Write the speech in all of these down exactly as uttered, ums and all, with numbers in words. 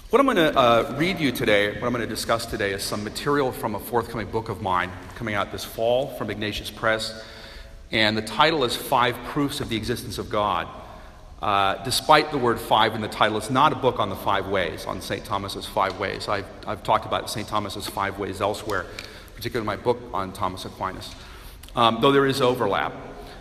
What I'm going to uh, read you today, what I'm going to discuss today, is some material from a forthcoming book of mine coming out this fall from Ignatius Press, and the title is Five Proofs of the Existence of God. Uh, despite the word five in the title, it's not a book on the five ways, on Saint Thomas's five ways. I've, I've talked about Saint Thomas's five ways elsewhere, particularly in my book on Thomas Aquinas, um, though there is overlap.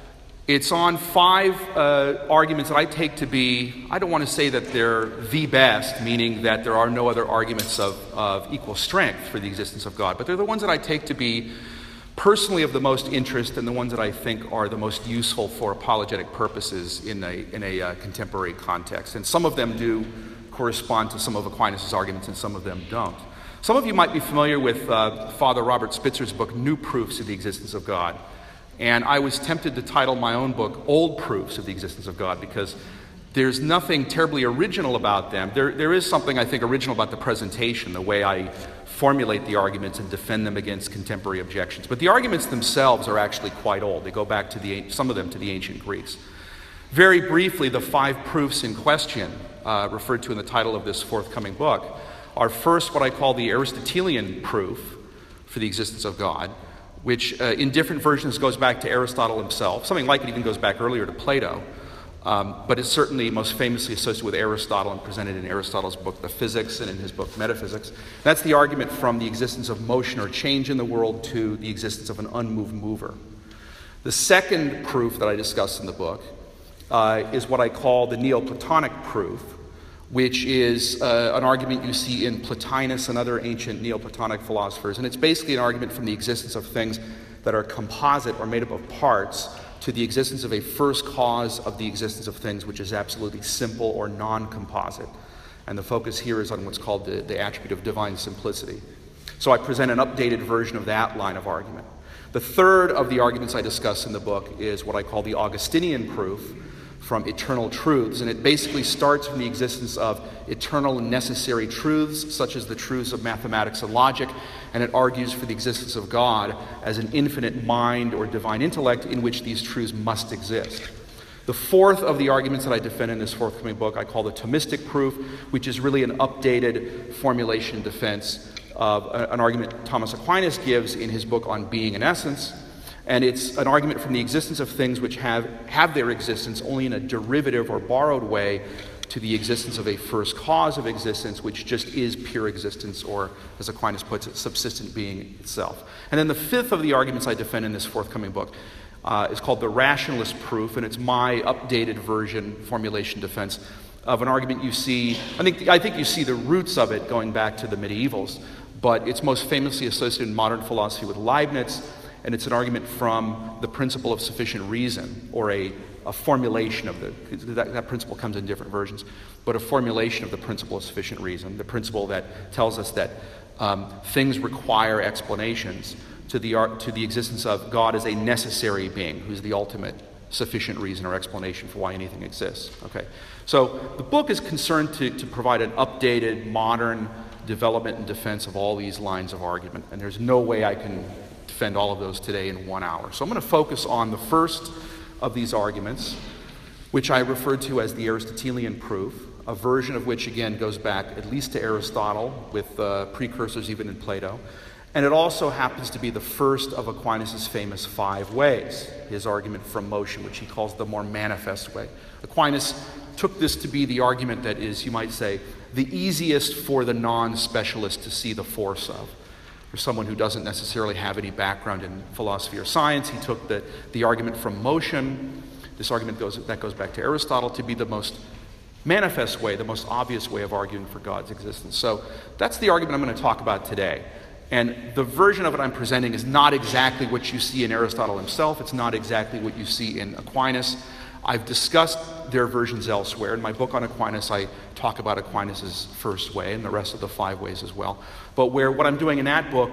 It's on five uh, arguments that I take to be, I don't want to say that they're the best, meaning that there are no other arguments of, of equal strength for the existence of God, but they're the ones that I take to be personally of the most interest and the ones that I think are the most useful for apologetic purposes in a, in a uh, contemporary context. And some of them do correspond to some of Aquinas' arguments and some of them don't. Some of you might be familiar with uh, Father Robert Spitzer's book, New Proofs of the Existence of God. And I was tempted to title my own book Old Proofs of the Existence of God because there's nothing terribly original about them. There, there is something, I think, original about the presentation, the way I formulate the arguments and defend them against contemporary objections. But the arguments themselves are actually quite old. They go back to the, some of them to the ancient Greeks. Very briefly, the five proofs in question, uh, referred to in the title of this forthcoming book, are first what I call the Aristotelian proof for the existence of God, which uh, in different versions goes back to Aristotle himself. Something like it even goes back earlier to Plato, um, but it's certainly most famously associated with Aristotle and presented in Aristotle's book, The Physics, and in his book, Metaphysics. That's the argument from the existence of motion or change in the world to the existence of an unmoved mover. The second proof that I discuss in the book uh, is what I call the Neoplatonic proof, which is uh, an argument you see in Plotinus and other ancient Neoplatonic philosophers. And it's basically an argument from the existence of things that are composite or made up of parts to the existence of a first cause of the existence of things which is absolutely simple or non-composite. And the focus here is on what's called the, the attribute of divine simplicity. So I present an updated version of that line of argument. The third of the arguments I discuss in the book is what I call the Augustinian proof from eternal truths, and it basically starts from the existence of eternal and necessary truths, such as the truths of mathematics and logic, and it argues for the existence of God as an infinite mind or divine intellect in which these truths must exist. The fourth of the arguments that I defend in this forthcoming book I call the Thomistic proof, which is really an updated formulation and defense of an argument Thomas Aquinas gives in his book on Being and Essence. And it's an argument from the existence of things which have, have their existence only in a derivative or borrowed way to the existence of a first cause of existence, which just is pure existence, or, as Aquinas puts it, subsistent being itself. And then the fifth of the arguments I defend in this forthcoming book uh, is called the Rationalist proof, and it's my updated version, formulation, defense of an argument you see, I think, I think you see the roots of it going back to the medievals, but it's most famously associated in modern philosophy with Leibniz. And it's an argument from the principle of sufficient reason, or a, a formulation of the, that, that principle comes in different versions, but a formulation of the principle of sufficient reason, the principle that tells us that um, things require explanations to the, to the existence of God as a necessary being, who's the ultimate sufficient reason or explanation for why anything exists. Okay, so the book is concerned to, to provide an updated, modern development and defense of all these lines of argument, and there's no way I can defend all of those today in one hour. So I'm going to focus on the first of these arguments, which I referred to as the Aristotelian proof, a version of which, again, goes back at least to Aristotle, with uh, precursors even in Plato. And it also happens to be the first of Aquinas' famous five ways, his argument from motion, which he calls the more manifest way. Aquinas took this to be the argument that is, you might say, the easiest for the non-specialist to see the force of. For someone who doesn't necessarily have any background in philosophy or science, he took the, the argument from motion, this argument goes, that goes back to Aristotle, to be the most manifest way, the most obvious way of arguing for God's existence. So that's the argument I'm going to talk about today. And the version of it I'm presenting is not exactly what you see in Aristotle himself. It's not exactly what you see in Aquinas. I've discussed their versions elsewhere. In my book on Aquinas, I talk about Aquinas' first way and the rest of the five ways as well. But where what I'm doing in that book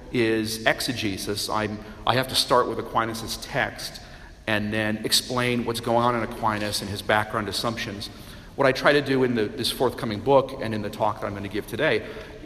is exegesis, I'm, I have to start with Aquinas' text and then explain what's going on in Aquinas and his background assumptions. What I try to do in the, this forthcoming book and in the talk that I'm going to give today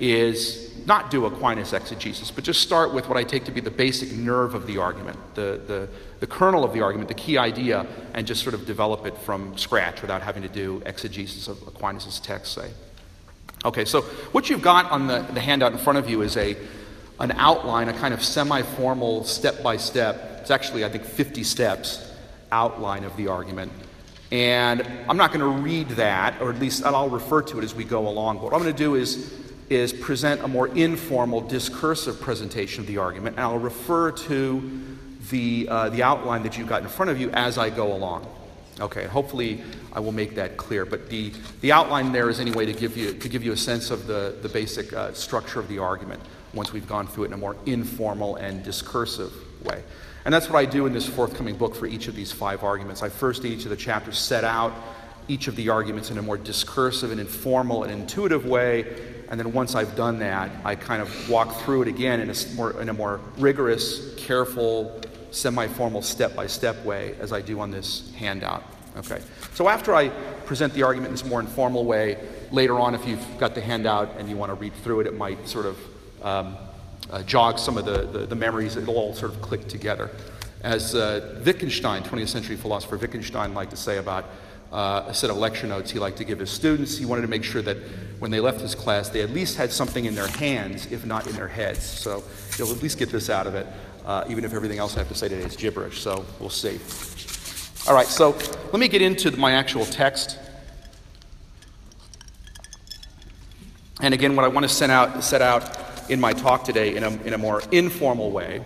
is not do Aquinas exegesis, but just start with what I take to be the basic nerve of the argument, the, the, the kernel of the argument, the key idea, and just sort of develop it from scratch without having to do exegesis of Aquinas' text, say. Okay, so what you've got on the, the handout in front of you is a an outline, a kind of semi-formal, step-by-step, it's actually, I think, fifty steps outline of the argument. And I'm not going to read that, or at least I'll refer to it as we go along. But what I'm going to do is, is present a more informal, discursive presentation of the argument, and I'll refer to the, uh, the outline that you've got in front of you as I go along. Okay, hopefully I will make that clear. But the, the outline there is anyway to give you, to give you a sense of the, the basic uh, structure of the argument once we've gone through it in a more informal and discursive way. And that's what I do in this forthcoming book for each of these five arguments. I first, in each of the chapters, set out each of the arguments in a more discursive and informal and intuitive way. And then once I've done that, I kind of walk through it again in a more, in a more rigorous, careful, semi-formal, step-by-step way as I do on this handout. Okay. So after I present the argument in this more informal way, later on, if you've got the handout and you want to read through it, it might sort of um, uh, jog some of the, the, the memories. It'll all sort of click together. As uh, Wittgenstein, twentieth century philosopher Wittgenstein, liked to say about uh, a set of lecture notes he liked to give his students, he wanted to make sure that when they left his class, they at least had something in their hands, if not in their heads. So you'll at least get this out of it, uh, even if everything else I have to say today is gibberish. So we'll see. All right, so let me get into my actual text. And again, what I want to set out, set out in my talk today in a, in a more informal way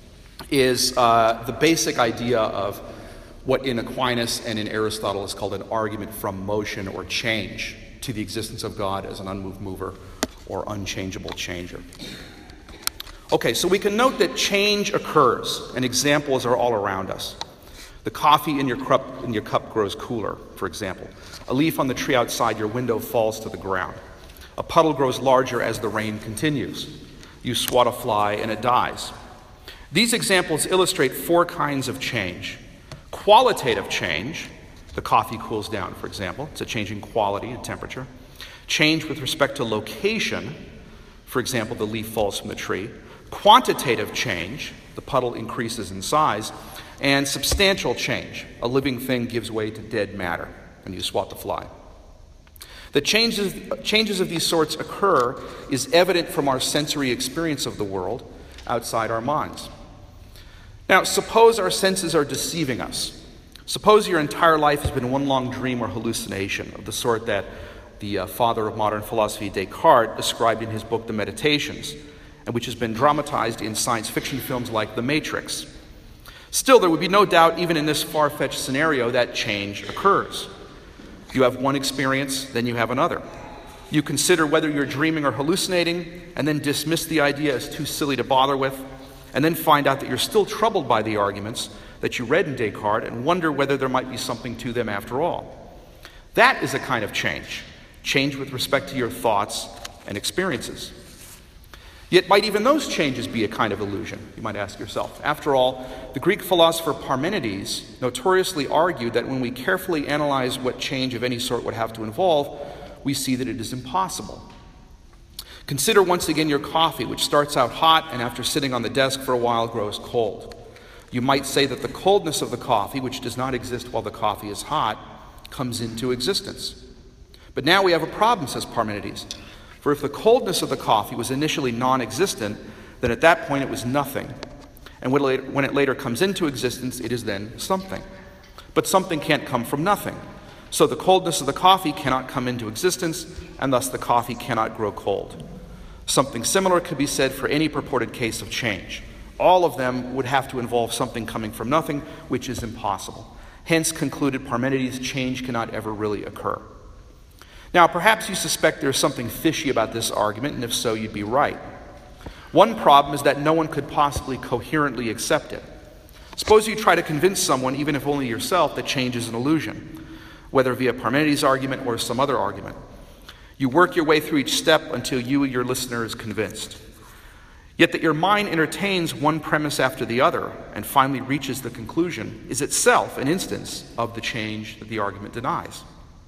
is uh, the basic idea of what in Aquinas and in Aristotle is called an argument from motion or change to the existence of God as an unmoved mover or unchangeable changer. Okay, so we can note that change occurs, and examples are all around us. The coffee in your cup, in your cup grows cooler, for example. A leaf on the tree outside your window falls to the ground. A puddle grows larger as the rain continues. You swat a fly and it dies. These examples illustrate four kinds of change. Qualitative change, the coffee cools down, for example. It's a change in quality and temperature. Change with respect to location, for example, the leaf falls from the tree. Quantitative change, the puddle increases in size. And substantial change, a living thing gives way to dead matter, and you swat the fly. The changes, changes of these sorts occur is evident from our sensory experience of the world outside our minds. Now, suppose our senses are deceiving us. Suppose your entire life has been one long dream or hallucination of the sort that the uh, father of modern philosophy, Descartes, described in his book, The Meditations, and which has been dramatized in science fiction films like The Matrix. Still, there would be no doubt, even in this far-fetched scenario, that change occurs. You have one experience, then you have another. You consider whether you're dreaming or hallucinating, and then dismiss the idea as too silly to bother with, and then find out that you're still troubled by the arguments that you read in Descartes and wonder whether there might be something to them after all. That is a kind of change, change with respect to your thoughts and experiences. Yet might even those changes be a kind of illusion, you might ask yourself. After all, the Greek philosopher Parmenides notoriously argued that when we carefully analyze what change of any sort would have to involve, we see that it is impossible. Consider once again your coffee, which starts out hot and after sitting on the desk for a while grows cold. You might say that the coldness of the coffee, which does not exist while the coffee is hot, comes into existence. But now we have a problem, says Parmenides. For if the coldness of the coffee was initially non-existent, then at that point it was nothing. And when it later comes into existence, it is then something. But something can't come from nothing. So the coldness of the coffee cannot come into existence, and thus the coffee cannot grow cold. Something similar could be said for any purported case of change. All of them would have to involve something coming from nothing, which is impossible. Hence, concluded Parmenides, change cannot ever really occur. Now, perhaps you suspect there's something fishy about this argument, and if so, you'd be right. One problem is that no one could possibly coherently accept it. Suppose you try to convince someone, even if only yourself, that change is an illusion, whether via Parmenides' argument or some other argument. You work your way through each step until you, your listener, is convinced. Yet that your mind entertains one premise after the other and finally reaches the conclusion is itself an instance of the change that the argument denies.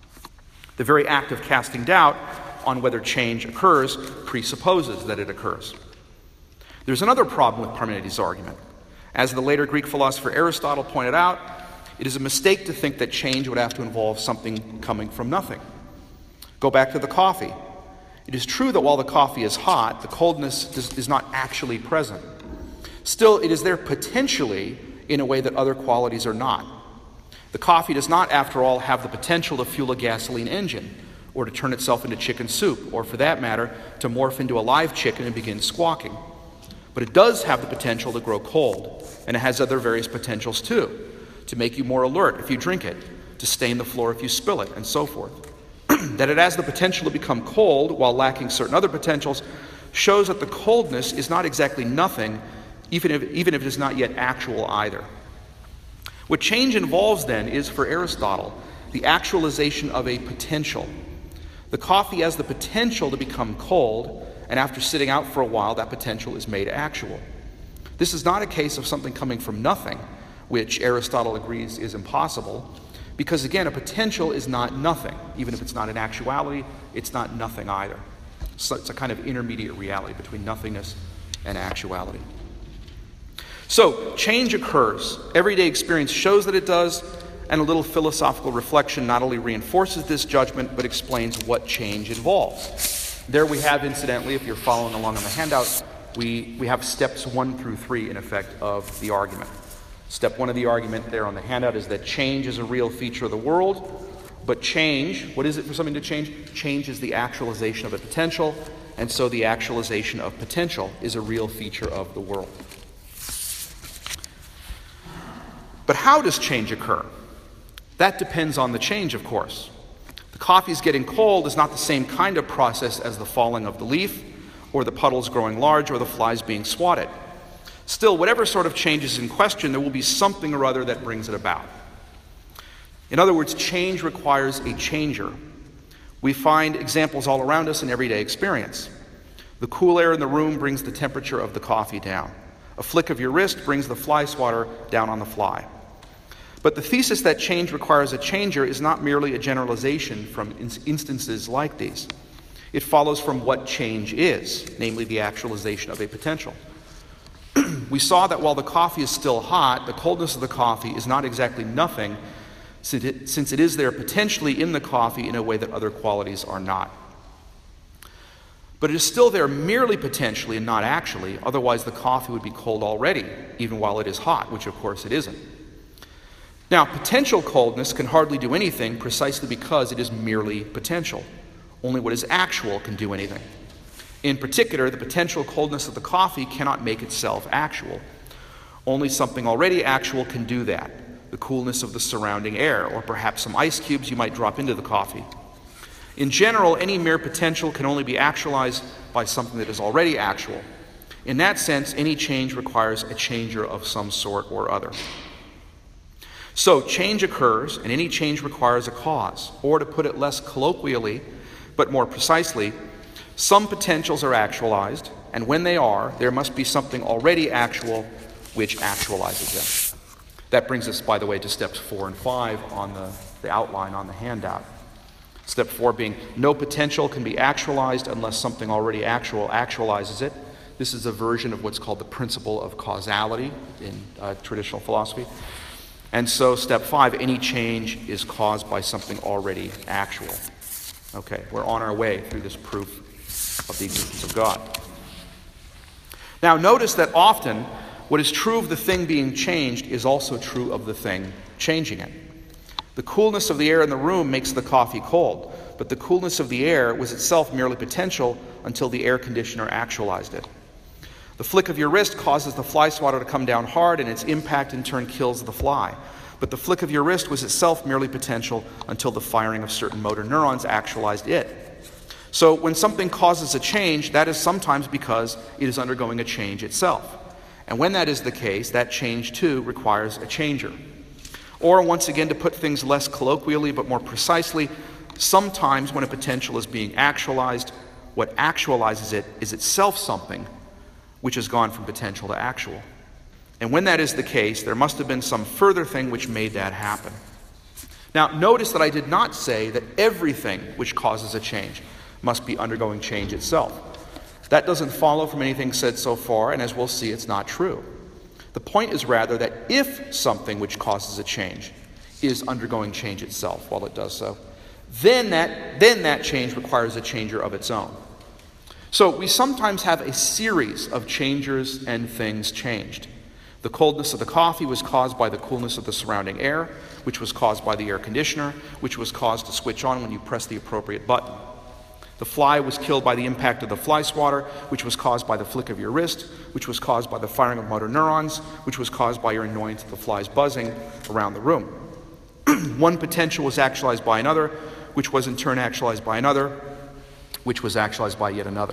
The very act of casting doubt on whether change occurs presupposes that it occurs. There's another problem with Parmenides' argument. As the later Greek philosopher Aristotle pointed out, it is a mistake to think that change would have to involve something coming from nothing. Go back to the coffee. It is true that while the coffee is hot, the coldness does, is not actually present. Still, it is there potentially in a way that other qualities are not. The coffee does not, after all, have the potential to fuel a gasoline engine, or to turn itself into chicken soup, or for that matter, to morph into a live chicken and begin squawking. But it does have the potential to grow cold, and it has other various potentials too, to make you more alert if you drink it, to stain the floor if you spill it, and so forth. That it has the potential to become cold while lacking certain other potentials shows that the coldness is not exactly nothing, even if, even if it is not yet actual either. What change involves then is, for Aristotle, the actualization of a potential. The coffee has the potential to become cold, and after sitting out for a while, that potential is made actual. This is not a case of something coming from nothing, which Aristotle agrees is impossible, because again, a potential is not nothing. Even if it's not an actuality, it's not nothing either. So it's a kind of intermediate reality between nothingness and actuality. So, change occurs. Everyday experience shows that it does, and a little philosophical reflection not only reinforces this judgment, but explains what change involves. There we have, incidentally, if you're following along on the handout, we, we have steps one through three, in effect, of the argument. Step one of the argument there on the handout is that change is a real feature of the world, but change, what is it for something to change? Change is the actualization of a potential, and so the actualization of potential is a real feature of the world. But how does change occur? That depends on the change, of course. The coffee's getting cold is not the same kind of process as the falling of the leaf, or the puddles growing large, or the flies being swatted. Still, whatever sort of change is in question, there will be something or other that brings it about. In other words, change requires a changer. We find examples all around us in everyday experience. The cool air in the room brings the temperature of the coffee down. A flick of your wrist brings the fly swatter down on the fly. But the thesis that change requires a changer is not merely a generalization from in- instances like these. It follows from what change is, namely the actualization of a potential. We saw that while the coffee is still hot, the coldness of the coffee is not exactly nothing, since it, since it is there potentially in the coffee in a way that other qualities are not. But it is still there merely potentially and not actually, otherwise the coffee would be cold already, even while it is hot, which of course it isn't. Now, potential coldness can hardly do anything precisely because it is merely potential. Only what is actual can do anything. In particular, the potential coldness of the coffee cannot make itself actual. Only something already actual can do that. The coolness of the surrounding air, or perhaps some ice cubes you might drop into the coffee. In general, any mere potential can only be actualized by something that is already actual. In that sense, any change requires a changer of some sort or other. So, change occurs, and any change requires a cause. Or to put it less colloquially, but more precisely, some potentials are actualized, and when they are, there must be something already actual which actualizes them. That brings us, by the way, to steps four and five on the, the outline on the handout. Step four being, no potential can be actualized unless something already actual actualizes it. This is a version of what's called the principle of causality in uh, traditional philosophy. And so step five, any change is caused by something already actual. Okay, we're on our way through this proof of the existence of God. Now notice that often what is true of the thing being changed is also true of the thing changing it. The coolness of the air in the room makes the coffee cold, but the coolness of the air was itself merely potential until the air conditioner actualized it. The flick of your wrist causes the fly swatter to come down hard, and its impact in turn kills the fly. But the flick of your wrist was itself merely potential until the firing of certain motor neurons actualized it. So when something causes a change, that is sometimes because it is undergoing a change itself. And when that is the case, that change too requires a changer. Or once again, to put things less colloquially but more precisely, sometimes when a potential is being actualized, what actualizes it is itself something which has gone from potential to actual. And when that is the case, there must have been some further thing which made that happen. Now, notice that I did not say that everything which causes a change must be undergoing change itself. That doesn't follow from anything said so far, and as we'll see, it's not true. The point is rather that if something which causes a change is undergoing change itself while it does so, then that, then that change requires a changer of its own. So we sometimes have a series of changers and things changed. The coldness of the coffee was caused by the coolness of the surrounding air, which was caused by the air conditioner, which was caused to switch on when you press the appropriate button. The fly was killed by the impact of the fly swatter, which was caused by the flick of your wrist, which was caused by the firing of motor neurons, which was caused by your annoyance of the flies buzzing around the room. One potential was actualized by another, which was in turn actualized by another, which was actualized by yet another.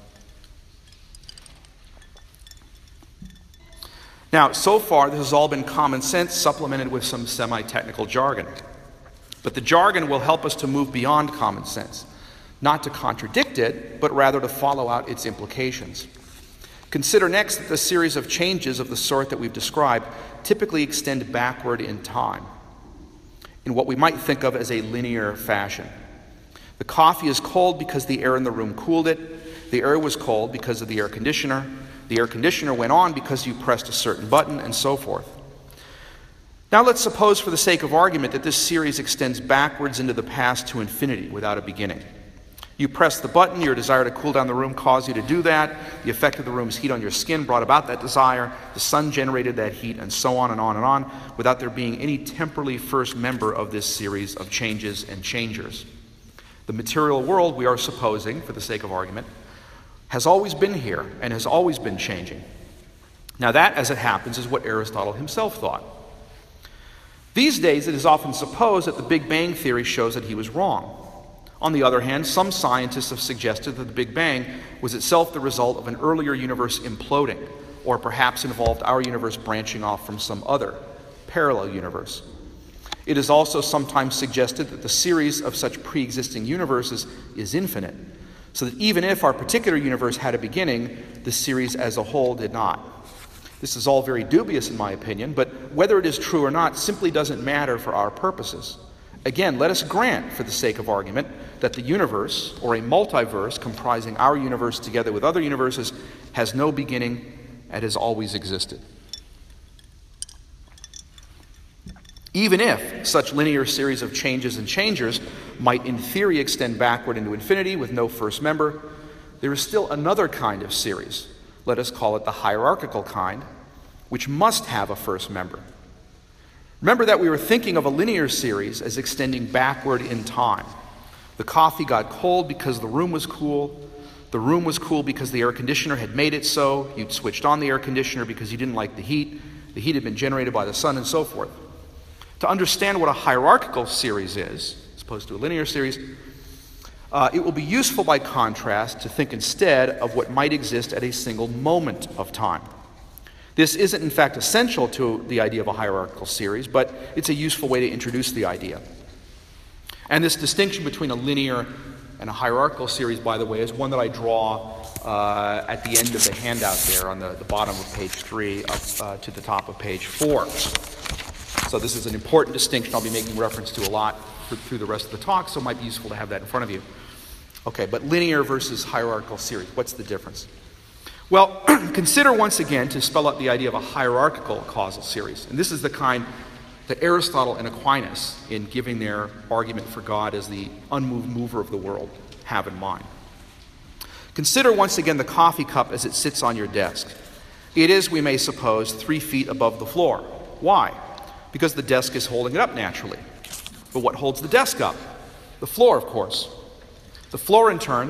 Now, so far, this has all been common sense supplemented with some semi-technical jargon. But the jargon will help us to move beyond common sense, not to contradict it, but rather to follow out its implications. Consider next that the series of changes of the sort that we've described typically extend backward in time, in what we might think of as a linear fashion. The coffee is cold because the air in the room cooled it. The air was cold because of the air conditioner. The air conditioner went on because you pressed a certain button, and so forth. Now let's suppose, for the sake of argument, that this series extends backwards into the past to infinity without a beginning. You press the button, your desire to cool down the room caused you to do that. The effect of the room's heat on your skin brought about that desire. The sun generated that heat, and so on and on and on, without there being any temporally first member of this series of changes and changers. The material world, we are supposing, for the sake of argument, has always been here and has always been changing. Now that, as it happens, is what Aristotle himself thought. These days, it is often supposed that the Big Bang theory shows that he was wrong. On the other hand, some scientists have suggested that the Big Bang was itself the result of an earlier universe imploding, or perhaps involved our universe branching off from some other parallel universe. It is also sometimes suggested that the series of such pre-existing universes is infinite, so that even if our particular universe had a beginning, the series as a whole did not. This is all very dubious in my opinion, but whether it is true or not simply doesn't matter for our purposes. Again, let us grant, for the sake of argument, that the universe, or a multiverse comprising our universe together with other universes, has no beginning and has always existed. Even if such linear series of changes and changers might in theory extend backward into infinity with no first member, there is still another kind of series, let us call it the hierarchical kind, which must have a first member. Remember that we were thinking of a linear series as extending backward in time. The coffee got cold because the room was cool. The room was cool because the air conditioner had made it so. You'd switched on the air conditioner because you didn't like the heat. The heat had been generated by the sun, and so forth. To understand what a hierarchical series is, as opposed to a linear series, uh, it will be useful by contrast to think instead of what might exist at a single moment of time. This isn't in fact essential to the idea of a hierarchical series, but it's a useful way to introduce the idea. And this distinction between a linear and a hierarchical series, by the way, is one that I draw uh, at the end of the handout there on the, the bottom of page three up uh, to the top of page four. So this is an important distinction I'll be making reference to a lot for, through the rest of the talk, so it might be useful to have that in front of you. Okay, but linear versus hierarchical series, what's the difference? Well, consider once again, to spell out the idea of a hierarchical causal series. And this is the kind that Aristotle and Aquinas, in giving their argument for God as the unmoved mover of the world, have in mind. Consider once again the coffee cup as it sits on your desk. It is, we may suppose, three feet above the floor. Why? Because the desk is holding it up naturally. But what holds the desk up? The floor, of course. The floor, in turn,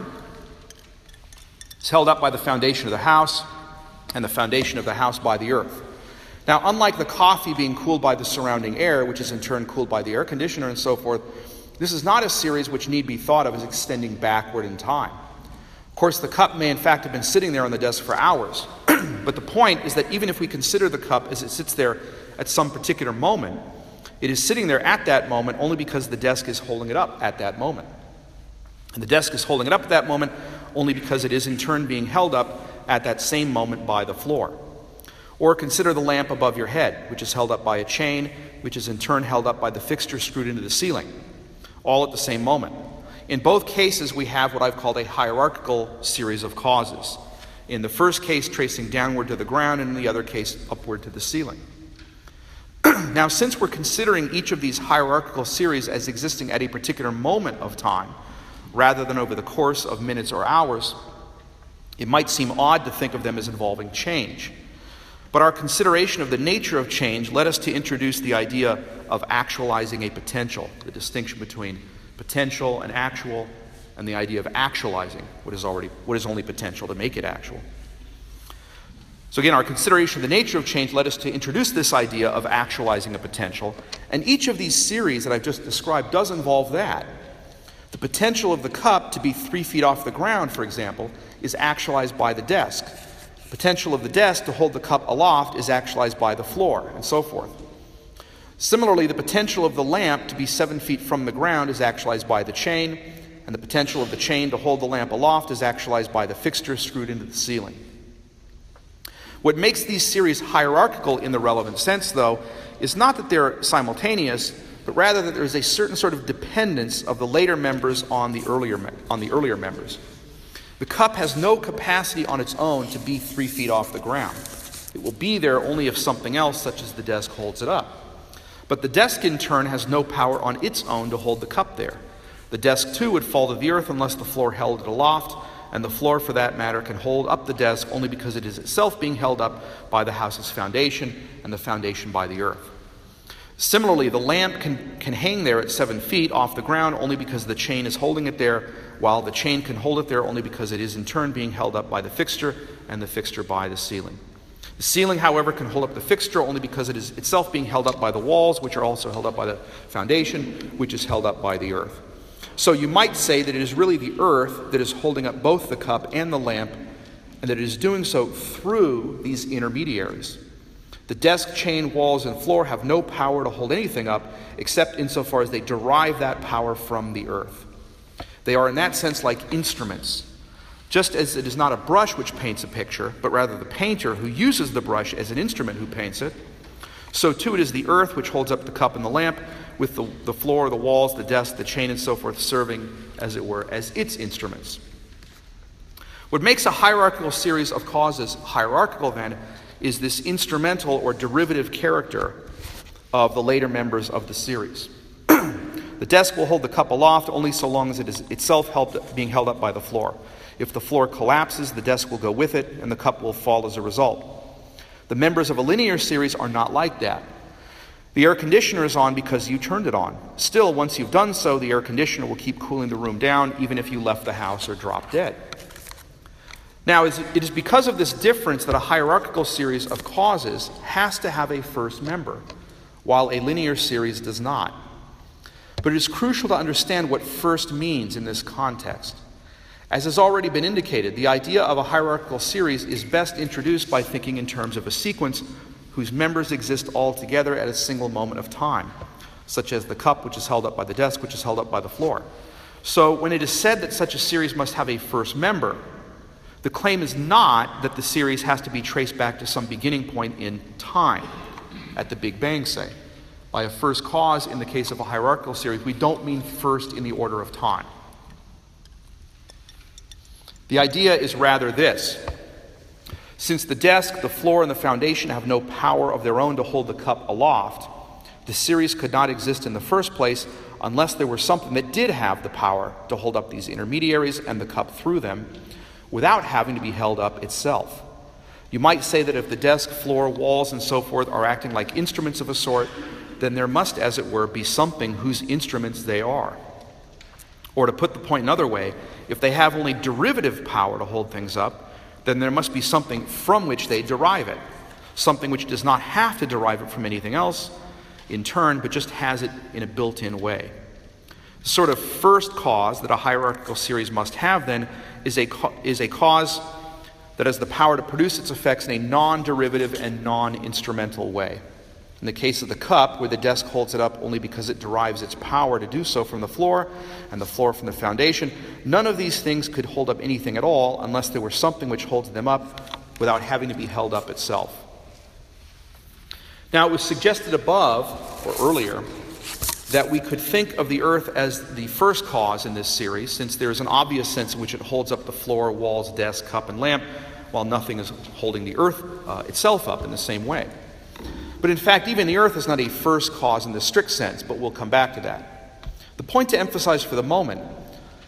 is held up by the foundation of the house, and the foundation of the house by the earth. Now, unlike the coffee being cooled by the surrounding air, which is in turn cooled by the air conditioner and so forth, this is not a series which need be thought of as extending backward in time. Of course, the cup may in fact have been sitting there on the desk for hours, but the point is that even if we consider the cup as it sits there at some particular moment, it is sitting there at that moment only because the desk is holding it up at that moment. And the desk is holding it up at that moment only because it is in turn being held up at that same moment by the floor. Or consider the lamp above your head, which is held up by a chain, which is in turn held up by the fixture screwed into the ceiling, all at the same moment. In both cases, we have what I've called a hierarchical series of causes. In the first case, tracing downward to the ground, and in the other case, upward to the ceiling. Now, since we're considering each of these hierarchical series as existing at a particular moment of time, rather than over the course of minutes or hours, It might seem odd to think of them as involving change. But our consideration of the nature of change led us to introduce the idea of actualizing a potential, the distinction between potential and actual, and the idea of actualizing what is already what is only potential to make it actual. So again, our consideration of the nature of change led us to introduce this idea of actualizing a potential, and each of these series that I've just described does involve that. The potential of the cup to be three feet off the ground, for example, is actualized by the desk. The potential of the desk to hold the cup aloft is actualized by the floor, and so forth. Similarly, the potential of the lamp to be seven feet from the ground is actualized by the chain, and the potential of the chain to hold the lamp aloft is actualized by the fixture screwed into the ceiling. What makes these series hierarchical in the relevant sense, though, is not that they're simultaneous, but rather that there is a certain sort of dependence of the later members on the earlier me- on the earlier members. The cup has no capacity on its own to be three feet off the ground. It will be there only if something else, such as the desk, holds it up. But the desk, in turn, has no power on its own to hold the cup there. The desk, too, would fall to the earth unless the floor held it aloft, and the floor, for that matter, can hold up the desk only because it is itself being held up by the house's foundation, and the foundation by the earth. Similarly, the lamp can, can hang there at seven feet off the ground only because the chain is holding it there, while the chain can hold it there only because it is in turn being held up by the fixture, and the fixture by the ceiling. The ceiling, however, can hold up the fixture only because it is itself being held up by the walls, which are also held up by the foundation, which is held up by the earth. So you might say that it is really the earth that is holding up both the cup and the lamp, and that it is doing so through these intermediaries. The desk, chain, walls, and floor have no power to hold anything up except insofar as they derive that power from the earth. They are in that sense like instruments. Just as it is not a brush which paints a picture, but rather the painter who uses the brush as an instrument who paints it, so too it is the earth which holds up the cup and the lamp, with the, the floor, the walls, the desk, the chain, and so forth serving, as it were, as its instruments. What makes a hierarchical series of causes hierarchical, then, is this instrumental or derivative character of the later members of the series. The desk will hold the cup aloft only so long as it is itself held, being held up by the floor. If the floor collapses, the desk will go with it, and the cup will fall as a result. The members of a linear series are not like that. The air conditioner is on because you turned it on. Still, once you've done so, the air conditioner will keep cooling the room down even if you left the house or dropped dead. Now, it is because of this difference that a hierarchical series of causes has to have a first member, while a linear series does not. But it is crucial to understand what first means in this context. As has already been indicated, the idea of a hierarchical series is best introduced by thinking in terms of a sequence whose members exist all together at a single moment of time, such as the cup, which is held up by the desk, which is held up by the floor. So when it is said that such a series must have a first member, the claim is not that the series has to be traced back to some beginning point in time, at the Big Bang, say. By a first cause, in the case of a hierarchical series, we don't mean first in the order of time. The idea is rather this. Since the desk, the floor, and the foundation have no power of their own to hold the cup aloft, the series could not exist in the first place unless there were something that did have the power to hold up these intermediaries and the cup through them without having to be held up itself. You might say that if the desk, floor, walls, and so forth are acting like instruments of a sort, then there must, as it were, be something whose instruments they are. Or to put the point another way, if they have only derivative power to hold things up, then there must be something from which they derive it, something which does not have to derive it from anything else in turn, but just has it in a built-in way. The sort of first cause that a hierarchical series must have, then, is a, is a cause that has the power to produce its effects in a non-derivative and non-instrumental way. In the case of the cup, where the desk holds it up only because it derives its power to do so from the floor, and the floor from the foundation, none of these things could hold up anything at all unless there were something which holds them up without having to be held up itself. Now, it was suggested above, or earlier, that we could think of the earth as the first cause in this series, since there is an obvious sense in which it holds up the floor, walls, desk, cup, and lamp, while nothing is holding the earth uh, itself up in the same way. But in fact, even the earth is not a first cause in the strict sense, but we'll come back to that. The point to emphasize for the moment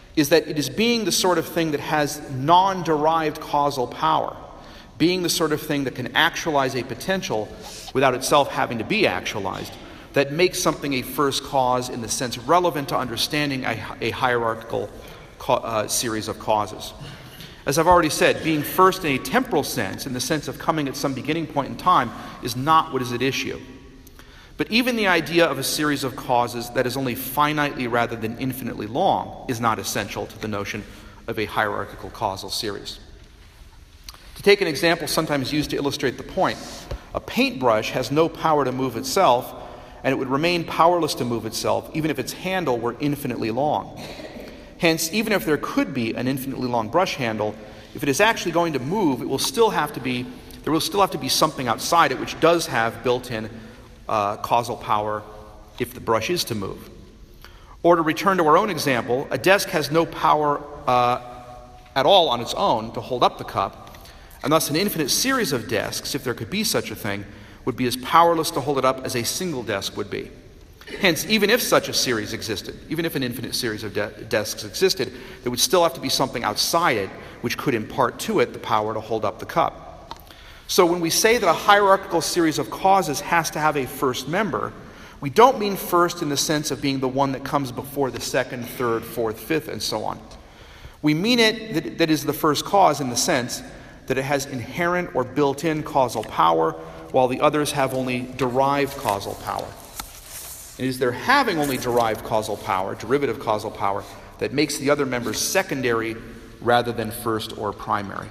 is that it is being the sort of thing that has non-derived causal power, being the sort of thing that can actualize a potential without itself having to be actualized, that makes something a first cause in the sense relevant to understanding a, a hierarchical ca- uh, series of causes. As I've already said, being first in a temporal sense, in the sense of coming at some beginning point in time, is not what is at issue. But even the idea of a series of causes that is only finitely rather than infinitely long is not essential to the notion of a hierarchical causal series. To take an example sometimes used to illustrate the point, a paintbrush has no power to move itself, and it would remain powerless to move itself even if its handle were infinitely long. Hence, even if there could be an infinitely long brush handle, if it is actually going to move, it will still have to be, there will still have to be something outside it which does have built-in uh, causal power if the brush is to move. Or to return to our own example, a desk has no power uh, at all on its own to hold up the cup, and thus an infinite series of desks, if there could be such a thing, would be as powerless to hold it up as a single desk would be. Hence, even if such a series existed, even if an infinite series of de- desks existed, there would still have to be something outside it which could impart to it the power to hold up the cup. So when we say that a hierarchical series of causes has to have a first member, we don't mean first in the sense of being the one that comes before the second, third, fourth, fifth, and so on. We mean it that, that is the first cause in the sense that it has inherent or built-in causal power, while the others have only derived causal power. It is their having only derived causal power, derivative causal power, that makes the other members secondary rather than first or primary.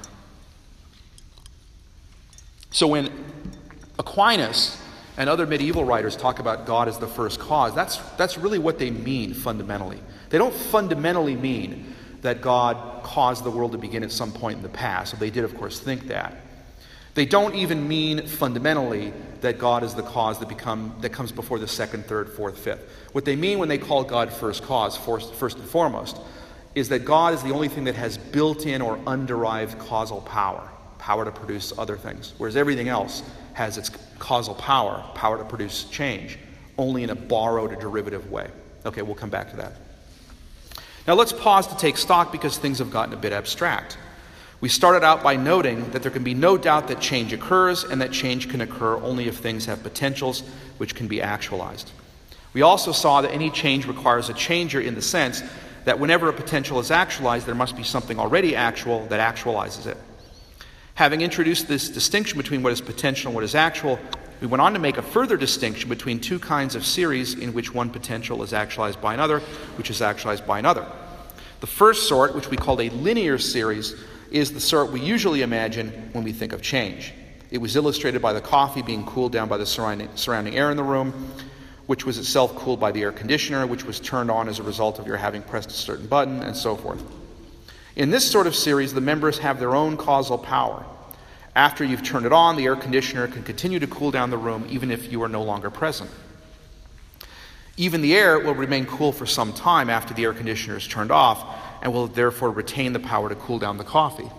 So when Aquinas and other medieval writers talk about God as the first cause, that's, that's really what they mean fundamentally. They don't fundamentally mean that God caused the world to begin at some point in the past, so they did, of course, think that. They don't even mean fundamentally that God is the cause that become that comes before the second, third, fourth, fifth. What they mean when they call God first cause, first, first and foremost, is that God is the only thing that has built-in or underived causal power, power to produce other things, whereas everything else has its causal power, power to produce change, only in a borrowed or derivative way. Okay, we'll come back to that. Now let's pause to take stock because things have gotten a bit abstract. We started out by noting that there can be no doubt that change occurs and that change can occur only if things have potentials which can be actualized. We also saw that any change requires a changer in the sense that whenever a potential is actualized, there must be something already actual that actualizes it. Having introduced this distinction between what is potential and what is actual, we went on to make a further distinction between two kinds of series in which one potential is actualized by another, which is actualized by another. The first sort, which we called a linear series, is the sort we usually imagine when we think of change. It was illustrated by the coffee being cooled down by the surrounding, surrounding air in the room, which was itself cooled by the air conditioner, which was turned on as a result of your having pressed a certain button, and so forth. In this sort of series, the members have their own causal power. After you've turned it on, the air conditioner can continue to cool down the room even if you are no longer present. Even the air will remain cool for some time after the air conditioner is turned off, and will therefore retain the power to cool down the coffee.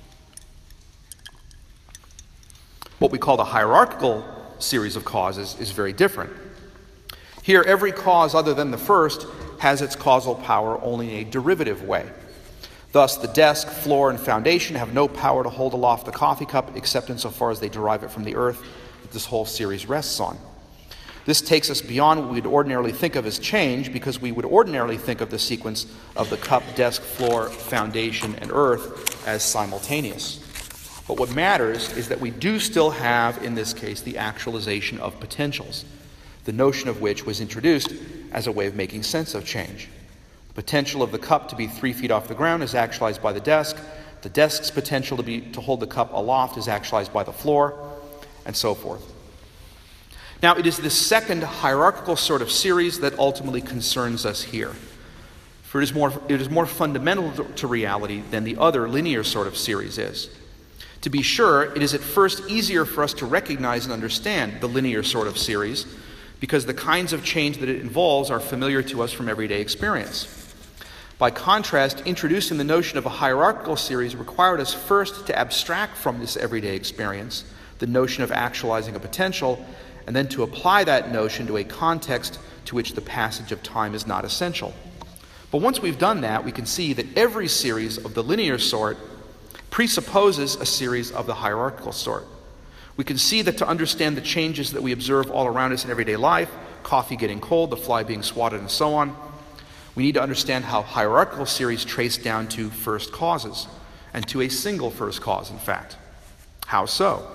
What we call the hierarchical series of causes is very different. Here, every cause other than the first has its causal power only in a derivative way. Thus, the desk, floor, and foundation have no power to hold aloft the coffee cup except insofar as they derive it from the earth that this whole series rests on. This takes us beyond what we would ordinarily think of as change, because we would ordinarily think of the sequence of the cup, desk, floor, foundation, and earth as simultaneous. But what matters is that we do still have, in this case, the actualization of potentials, the notion of which was introduced as a way of making sense of change. The potential of the cup to be three feet off the ground is actualized by the desk. The desk's potential to be to hold the cup aloft is actualized by the floor, and so forth. Now, it is this second hierarchical sort of series that ultimately concerns us here. For it is more, it is more fundamental to, to reality than the other linear sort of series is. To be sure, it is at first easier for us to recognize and understand the linear sort of series because the kinds of change that it involves are familiar to us from everyday experience. By contrast, introducing the notion of a hierarchical series required us first to abstract from this everyday experience the notion of actualizing a potential, and then to apply that notion to a context to which the passage of time is not essential. But once we've done that, we can see that every series of the linear sort presupposes a series of the hierarchical sort. We can see that to understand the changes that we observe all around us in everyday life, coffee getting cold, the fly being swatted, and so on, we need to understand how hierarchical series trace down to first causes, and to a single first cause, in fact. How so?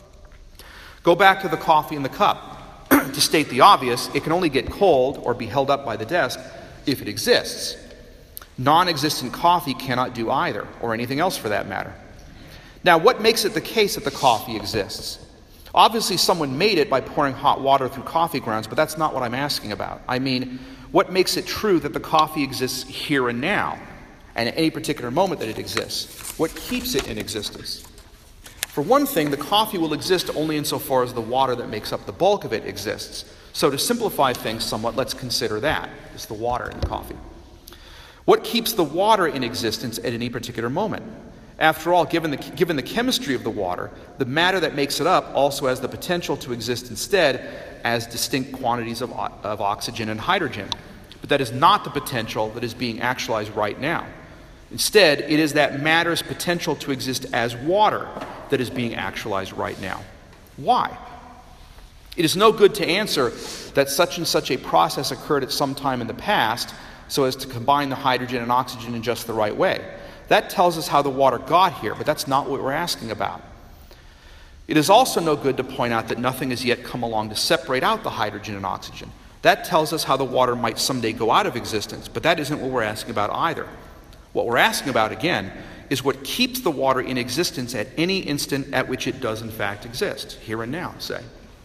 Go back to the coffee in the cup. To state the obvious, it can only get cold or be held up by the desk if it exists. Non-existent coffee cannot do either, or anything else for that matter. Now, what makes it the case that the coffee exists? Obviously, someone made it by pouring hot water through coffee grounds, but that's not what I'm asking about. I mean, what makes it true that the coffee exists here and now, and at any particular moment that it exists? What keeps it in existence? For one thing, the coffee will exist only insofar as the water that makes up the bulk of it exists. So to simplify things somewhat, let's consider that. It's the water in the coffee. What keeps the water in existence at any particular moment? After all, given the, given the chemistry of the water, the matter that makes it up also has the potential to exist instead as distinct quantities of, of oxygen and hydrogen. But that is not the potential that is being actualized right now. Instead, it is that matter's potential to exist as water that is being actualized right now. Why? It is no good to answer that such and such a process occurred at some time in the past so as to combine the hydrogen and oxygen in just the right way. That tells us how the water got here, but that's not what we're asking about. It is also no good to point out that nothing has yet come along to separate out the hydrogen and oxygen. That tells us how the water might someday go out of existence, but that isn't what we're asking about either. What we're asking about, again, is what keeps the water in existence at any instant at which it does in fact exist, here and now, say.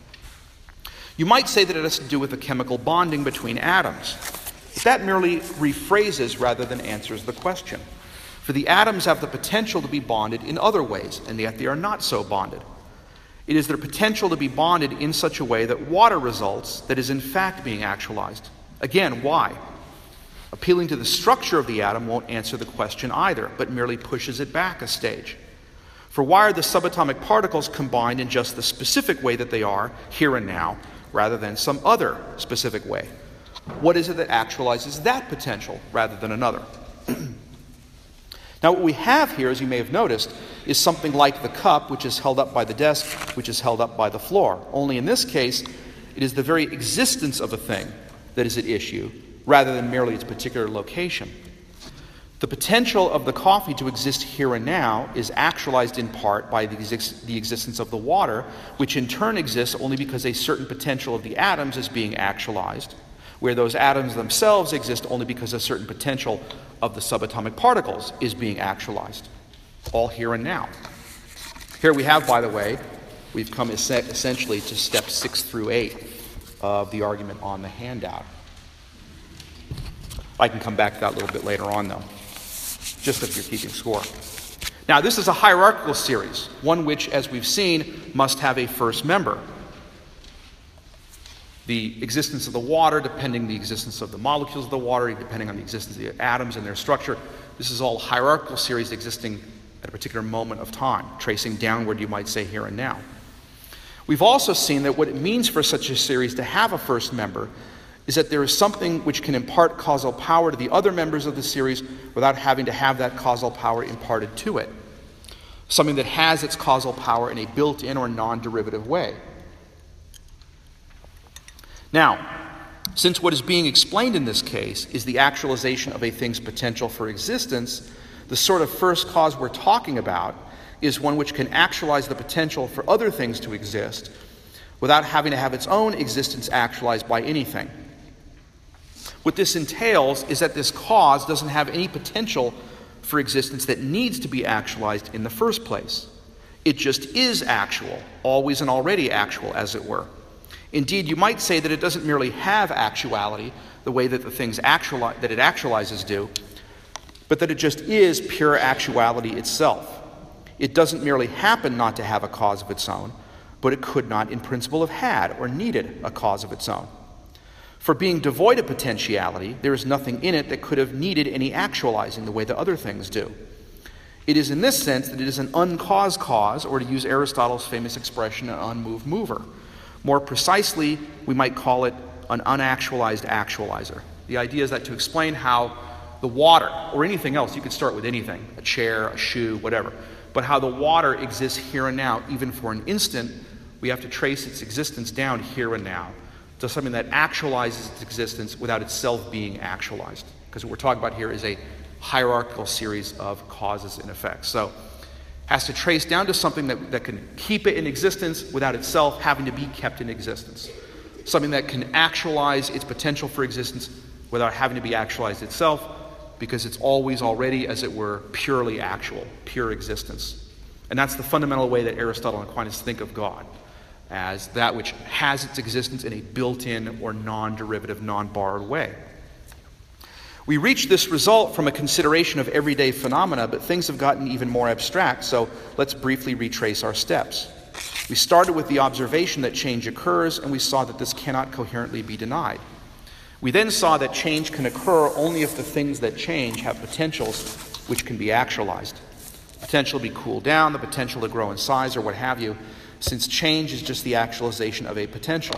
You might say that it has to do with the chemical bonding between atoms. But that merely rephrases rather than answers the question. For the atoms have the potential to be bonded in other ways, and yet they are not so bonded. It is their potential to be bonded in such a way that water results that is in fact being actualized. Again, why? Appealing to the structure of the atom won't answer the question either, but merely pushes it back a stage. For why are the subatomic particles combined in just the specific way that they are, here and now, rather than some other specific way? What is it that actualizes that potential rather than another? Now, what we have here, as you may have noticed, is something like the cup, which is held up by the desk, which is held up by the floor. Only in this case, it is the very existence of a thing that is at issue, rather than merely its particular location. The potential of the coffee to exist here and now is actualized in part by the, exis- the existence of the water, which in turn exists only because a certain potential of the atoms is being actualized, where those atoms themselves exist only because a certain potential of the subatomic particles is being actualized, all here and now. Here we have, by the way, we've come es- essentially to steps six through eight of the argument on the handout. I can come back to that a little bit later on, though, just if you're keeping score. Now, this is a hierarchical series, one which, as we've seen, must have a first member. The existence of the water, depending on the existence of the molecules of the water, depending on the existence of the atoms and their structure. This is all a hierarchical series existing at a particular moment of time, tracing downward, you might say, here and now. We've also seen that what it means for such a series to have a first member is that there is something which can impart causal power to the other members of the series without having to have that causal power imparted to it. Something that has its causal power in a built-in or non-derivative way. Now, since what is being explained in this case is the actualization of a thing's potential for existence, the sort of first cause we're talking about is one which can actualize the potential for other things to exist without having to have its own existence actualized by anything. What this entails is that this cause doesn't have any potential for existence that needs to be actualized in the first place. It just is actual, always and already actual, as it were. Indeed, you might say that it doesn't merely have actuality, the way that the things actuali- that it actualizes do, but that it just is pure actuality itself. It doesn't merely happen not to have a cause of its own, but it could not in principle have had or needed a cause of its own. For being devoid of potentiality, there is nothing in it that could have needed any actualizing the way that other things do. It is in this sense that it is an uncaused cause, or to use Aristotle's famous expression, an unmoved mover. More precisely, we might call it an unactualized actualizer. The idea is that to explain how the water, or anything else, you could start with anything, a chair, a shoe, whatever, but how the water exists here and now, even for an instant, we have to trace its existence down here and now to something that actualizes its existence without itself being actualized. Because what we're talking about here is a hierarchical series of causes and effects. So has to trace down to something that, that can keep it in existence without itself having to be kept in existence. Something that can actualize its potential for existence without having to be actualized itself, because it's always already, as it were, purely actual, pure existence. And that's the fundamental way that Aristotle and Aquinas think of God, as that which has its existence in a built-in or non-derivative, non-borrowed way. We reach this result from a consideration of everyday phenomena, but things have gotten even more abstract, so let's briefly retrace our steps. We started with the observation that change occurs, and we saw that this cannot coherently be denied. We then saw that change can occur only if the things that change have potentials which can be actualized. The potential to be cooled down, the potential to grow in size, or what have you, since change is just the actualization of a potential.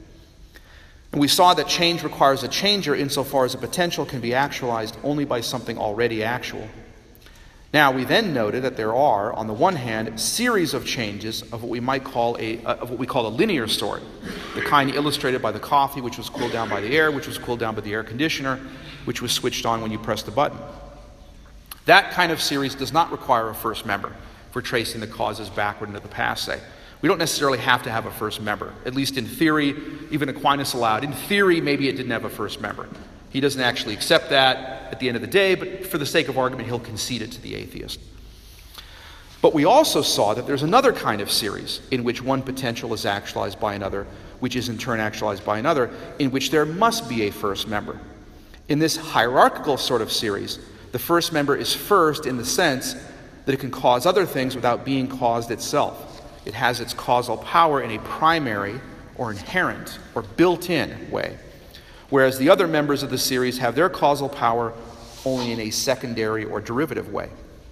And we saw that change requires a changer insofar as a potential can be actualized only by something already actual. Now, we then noted that there are, on the one hand, a series of changes of what we might call a uh, of what we call a linear story, the kind illustrated by the coffee, which was cooled down by the air, which was cooled down by the air conditioner, which was switched on when you pressed the button. That kind of series does not require a first member for tracing the causes backward into the past, say. We don't necessarily have to have a first member, at least in theory. Even Aquinas allowed. In theory, maybe it didn't have a first member. He doesn't actually accept that at the end of the day, but for the sake of argument, he'll concede it to the atheist. But we also saw that there's another kind of series in which one potential is actualized by another, which is in turn actualized by another, in which there must be a first member. In this hierarchical sort of series, the first member is first in the sense that it can cause other things without being caused itself. It has its causal power in a primary or inherent or built-in way, whereas the other members of the series have their causal power only in a secondary or derivative way.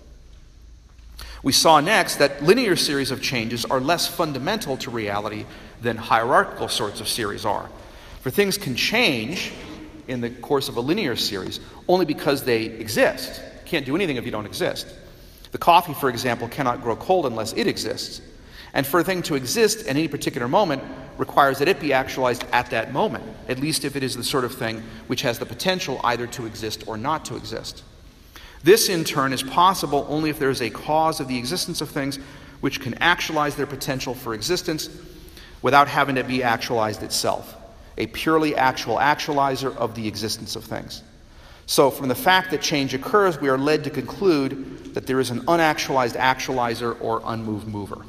We saw next that linear series of changes are less fundamental to reality than hierarchical sorts of series are. For things can change in the course of a linear series only because they exist. You can't do anything if you don't exist. The coffee, for example, cannot grow cold unless it exists. And for a thing to exist at any particular moment requires that it be actualized at that moment, at least if it is the sort of thing which has the potential either to exist or not to exist. This, in turn, is possible only if there is a cause of the existence of things which can actualize their potential for existence without having to be actualized itself, a purely actual actualizer of the existence of things. So from the fact that change occurs, we are led to conclude that there is an unactualized actualizer or unmoved mover.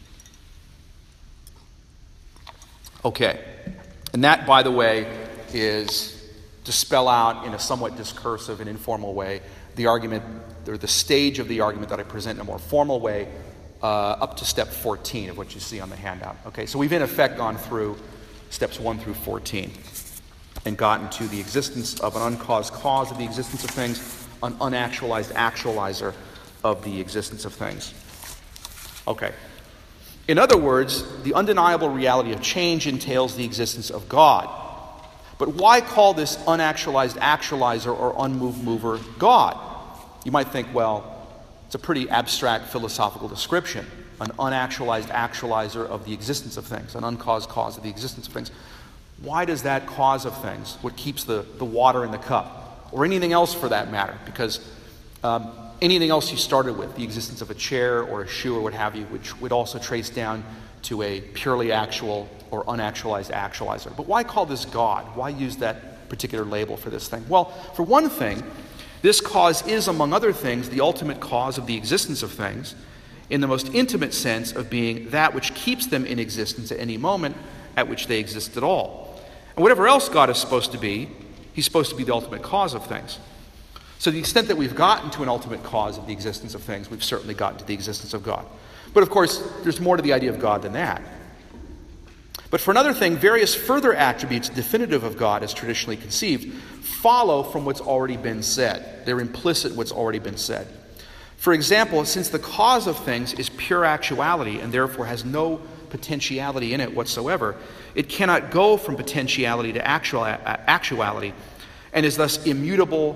Okay, and that, by the way, is to spell out in a somewhat discursive and informal way the argument, or the stage of the argument that I present in a more formal way uh, up to step fourteen of what you see on the handout. Okay, so we've in effect gone through steps one through fourteen and gotten to the existence of an uncaused cause of the existence of things, an unactualized actualizer of the existence of things. Okay. In other words, the undeniable reality of change entails the existence of God. But why call this unactualized actualizer or unmoved mover God? You might think, well, it's a pretty abstract philosophical description, an unactualized actualizer of the existence of things, an uncaused cause of the existence of things. Why does that cause of things, what keeps the, the water in the cup, or anything else for that matter? Because um, anything else you started with, the existence of a chair or a shoe or what have you, which would also trace down to a purely actual or unactualized actualizer. But why call this God? Why use that particular label for this thing? Well, for one thing, this cause is, among other things, the ultimate cause of the existence of things, in the most intimate sense of being that which keeps them in existence at any moment at which they exist at all. And whatever else God is supposed to be, he's supposed to be the ultimate cause of things. So to the extent that we've gotten to an ultimate cause of the existence of things, we've certainly gotten to the existence of God. But of course, there's more to the idea of God than that. But for another thing, various further attributes definitive of God as traditionally conceived follow from what's already been said. They're implicit in what's already been said. For example, since the cause of things is pure actuality and therefore has no potentiality in it whatsoever, it cannot go from potentiality to actual, actuality and is thus immutable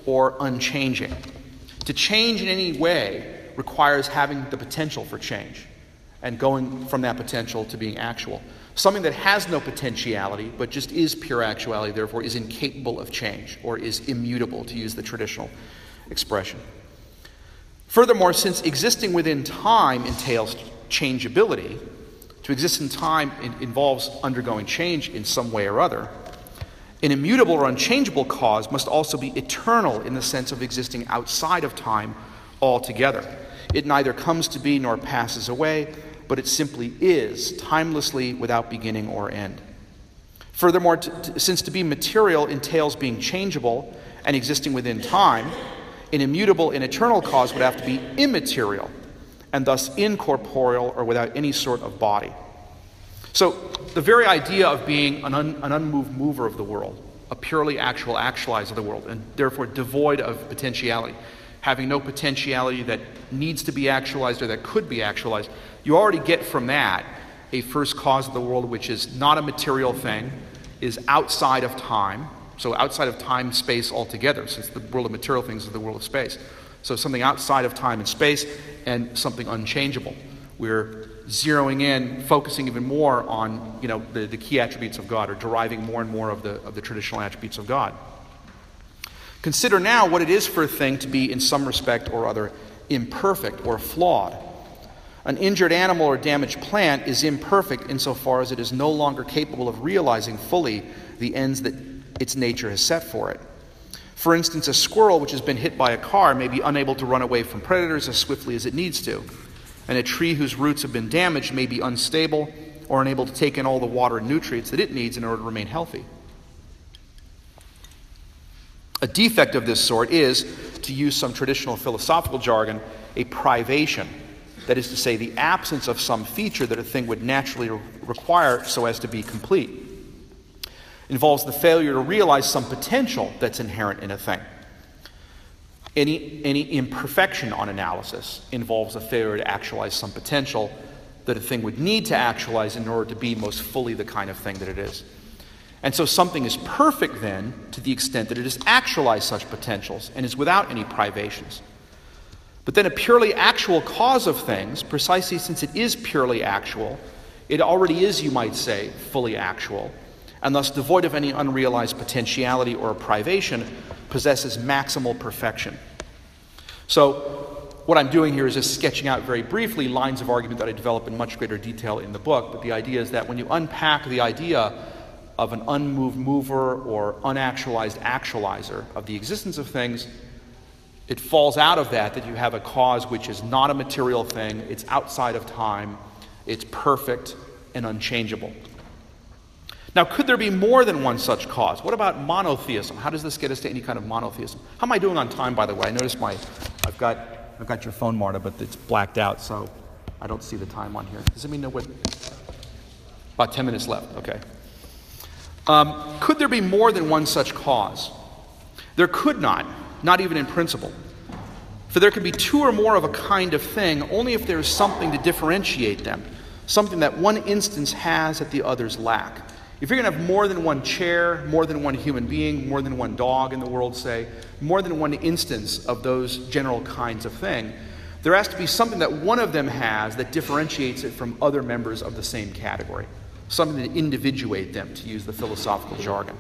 or unchanging. To change in any way requires having the potential for change and going from that potential to being actual. Something that has no potentiality but just is pure actuality, therefore, is incapable of change or is immutable, to use the traditional expression. Furthermore, since existing within time entails changeability, to exist in time involves undergoing change in some way or other, an immutable or unchangeable cause must also be eternal in the sense of existing outside of time altogether. It neither comes to be nor passes away, but it simply is, timelessly, without beginning or end. Furthermore, t- t- since to be material entails being changeable and existing within time, an immutable and eternal cause would have to be immaterial, and thus incorporeal or without any sort of body. So the very idea of being an, un, an unmoved mover of the world, a purely actual actualizer of the world, and therefore devoid of potentiality, having no potentiality that needs to be actualized or that could be actualized, you already get from that a first cause of the world which is not a material thing, is outside of time, so outside of time, space altogether, since the world of material things is the world of space. So something outside of time and space, and something unchangeable. We're zeroing in, focusing even more on, you know, the, the key attributes of God, or deriving more and more of the, of the traditional attributes of God. Consider now what it is for a thing to be in some respect or other imperfect or flawed. An injured animal or damaged plant is imperfect insofar as it is no longer capable of realizing fully the ends that its nature has set for it. For instance, a squirrel which has been hit by a car may be unable to run away from predators as swiftly as it needs to. And a tree whose roots have been damaged may be unstable or unable to take in all the water and nutrients that it needs in order to remain healthy. A defect of this sort is, to use some traditional philosophical jargon, a privation. That is to say, the absence of some feature that a thing would naturally re- require so as to be complete. Involves the failure to realize some potential that's inherent in a thing. Any, any imperfection on analysis involves a failure to actualize some potential that a thing would need to actualize in order to be most fully the kind of thing that it is. And so something is perfect then to the extent that it has actualized such potentials and is without any privations. But then a purely actual cause of things, precisely since it is purely actual, it already is, you might say, fully actual, and thus devoid of any unrealized potentiality or privation, possesses maximal perfection. So what I'm doing here is just sketching out very briefly lines of argument that I develop in much greater detail in the book, but the idea is that when you unpack the idea of an unmoved mover or unactualized actualizer of the existence of things, it falls out of that that you have a cause which is not a material thing, it's outside of time, it's perfect and unchangeable. Now, could there be more than one such cause? What about monotheism? How does this get us to any kind of monotheism? How am I doing on time, by the way? I noticed my, I've got, I've got your phone, Marta, but it's blacked out, so I don't see the time on here. Does anybody know what? About ten minutes left. Okay. Um, could there be more than one such cause? There could not, not even in principle. For there could be two or more of a kind of thing only if there is something to differentiate them, something that one instance has that the others lack. If you're going to have more than one chair, more than one human being, more than one dog in the world, say, more than one instance of those general kinds of thing, there has to be something that one of them has that differentiates it from other members of the same category, something to individuate them, to use the philosophical jargon.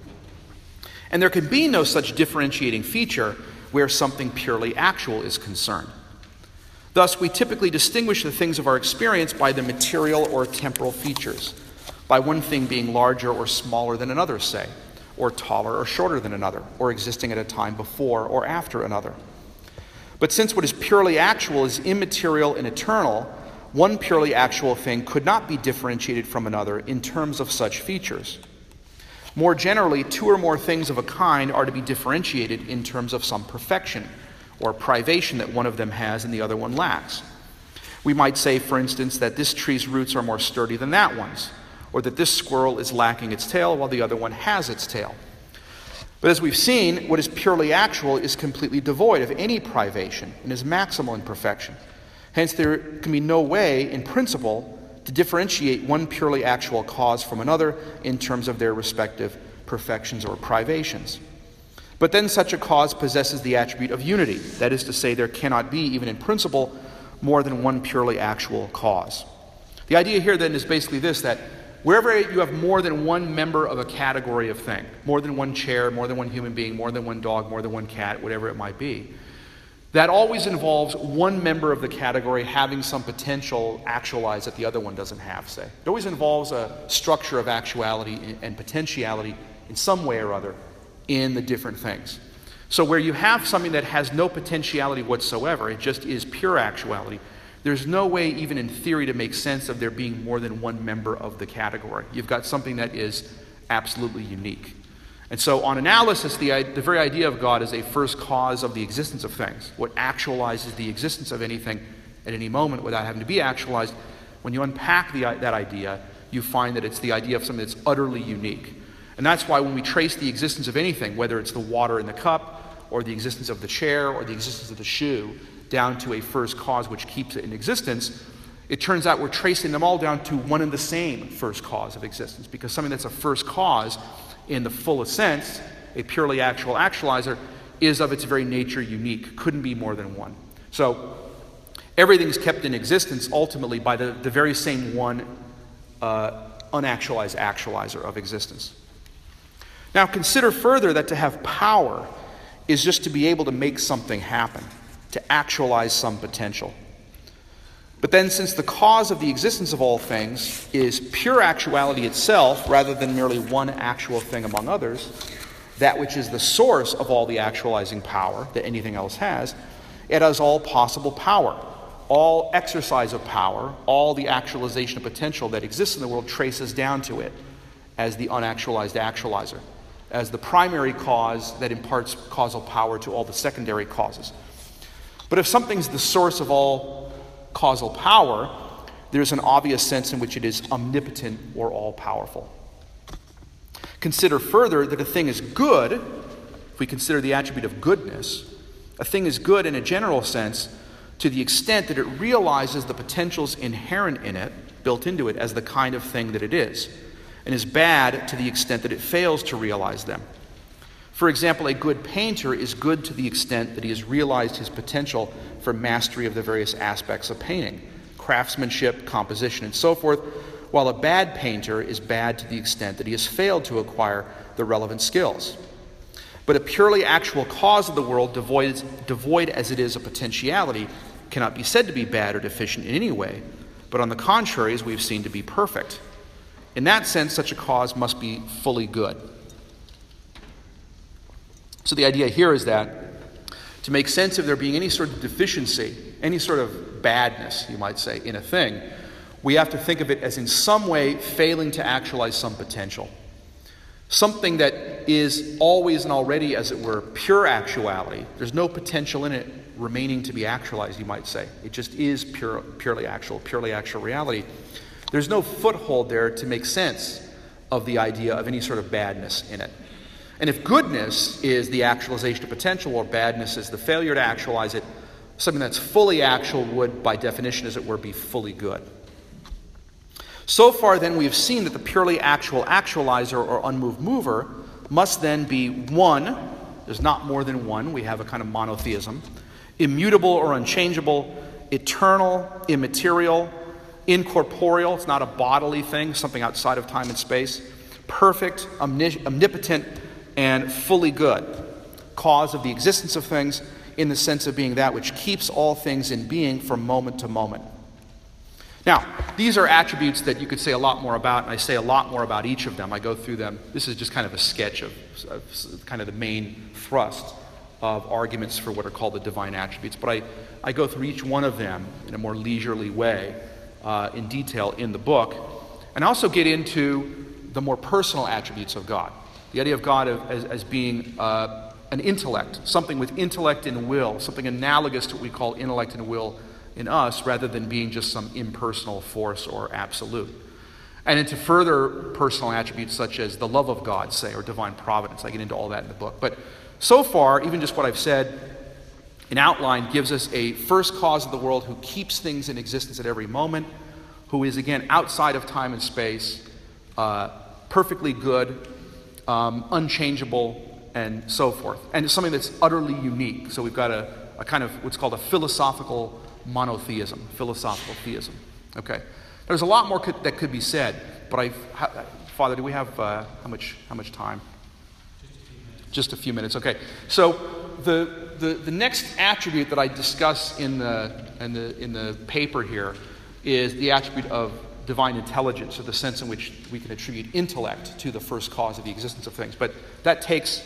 And there can be no such differentiating feature where something purely actual is concerned. Thus, we typically distinguish the things of our experience by their material or temporal features, by one thing being larger or smaller than another, say, or taller or shorter than another, or existing at a time before or after another. But since what is purely actual is immaterial and eternal, one purely actual thing could not be differentiated from another in terms of such features. More generally, two or more things of a kind are to be differentiated in terms of some perfection or privation that one of them has and the other one lacks. We might say, for instance, that this tree's roots are more sturdy than that one's, or that this squirrel is lacking its tail while the other one has its tail. But as we've seen, what is purely actual is completely devoid of any privation and is maximal in perfection. Hence, there can be no way, in principle, to differentiate one purely actual cause from another in terms of their respective perfections or privations. But then such a cause possesses the attribute of unity. That is to say, there cannot be, even in principle, more than one purely actual cause. The idea here then is basically this, that wherever you have more than one member of a category of thing, more than one chair, more than one human being, more than one dog, more than one cat, whatever it might be, that always involves one member of the category having some potential actualized that the other one doesn't have, say. It always involves a structure of actuality and potentiality in some way or other in the different things. So where you have something that has no potentiality whatsoever, it just is pure actuality, there's no way even in theory to make sense of there being more than one member of the category. You've got something that is absolutely unique. And so on analysis, the, the very idea of God is a first cause of the existence of things, what actualizes the existence of anything at any moment without having to be actualized. When you unpack the, that idea, you find that it's the idea of something that's utterly unique. And that's why when we trace the existence of anything, whether it's the water in the cup, or the existence of the chair, or the existence of the shoe, down to a first cause which keeps it in existence, it turns out we're tracing them all down to one and the same first cause of existence, because something that's a first cause in the fullest sense, a purely actual actualizer, is of its very nature unique, couldn't be more than one. So everything's kept in existence ultimately by the, the very same one uh, unactualized actualizer of existence. Now consider further that to have power is just to be able to make something happen, to actualize some potential. But then since the cause of the existence of all things is pure actuality itself, rather than merely one actual thing among others, that which is the source of all the actualizing power that anything else has, it has all possible power. All exercise of power, all the actualization of potential that exists in the world traces down to it as the unactualized actualizer, as the primary cause that imparts causal power to all the secondary causes. But if something's the source of all causal power, there's an obvious sense in which it is omnipotent or all-powerful. Consider further that a thing is good, if we consider the attribute of goodness, a thing is good in a general sense to the extent that it realizes the potentials inherent in it, built into it, as the kind of thing that it is, and is bad to the extent that it fails to realize them. For example, a good painter is good to the extent that he has realized his potential for mastery of the various aspects of painting, craftsmanship, composition, and so forth, while a bad painter is bad to the extent that he has failed to acquire the relevant skills. But a purely actual cause of the world, devoid, devoid as it is of potentiality, cannot be said to be bad or deficient in any way, but on the contrary, as we've seen, to be perfect. In that sense, such a cause must be fully good. So the idea here is that to make sense of there being any sort of deficiency, any sort of badness, you might say, in a thing, we have to think of it as in some way failing to actualize some potential. Something that is always and already, as it were, pure actuality. There's no potential in it remaining to be actualized, you might say. It just is pure, purely actual, purely actual reality. There's no foothold there to make sense of the idea of any sort of badness in it. And if goodness is the actualization of potential, or badness is the failure to actualize it, something that's fully actual would, by definition, as it were, be fully good. So far, then, we have seen that the purely actual actualizer or unmoved mover must then be one, there's not more than one, we have a kind of monotheism, immutable or unchangeable, eternal, immaterial, incorporeal, it's not a bodily thing, something outside of time and space, perfect, omni- omnipotent, and fully good, cause of the existence of things in the sense of being that which keeps all things in being from moment to moment. Now, these are attributes that you could say a lot more about, and I say a lot more about each of them. I go through them. This is just kind of a sketch of, of kind of the main thrust of arguments for what are called the divine attributes. But I, I go through each one of them in a more leisurely way, uh, in detail in the book, and I also get into the more personal attributes of God. The idea of God as, as being uh, an intellect, something with intellect and will, something analogous to what we call intellect and will in us, rather than being just some impersonal force or absolute. And into further personal attributes such as the love of God, say, or divine providence. I get into all that in the book. But so far, even just what I've said in outline gives us a first cause of the world who keeps things in existence at every moment, who is, again, outside of time and space, uh, perfectly good, Um, unchangeable, and so forth. And it's something that's utterly unique. So we've got a, a kind of what's called a philosophical monotheism, philosophical theism. Okay, there's a lot more could, that could be said, but I, Father, do we have uh, how much how much time? Just a few minutes. Okay, so the the the next attribute that I discuss in the in the in the paper here is the attribute of divine intelligence, or the sense in which we can attribute intellect to the first cause of the existence of things. But that takes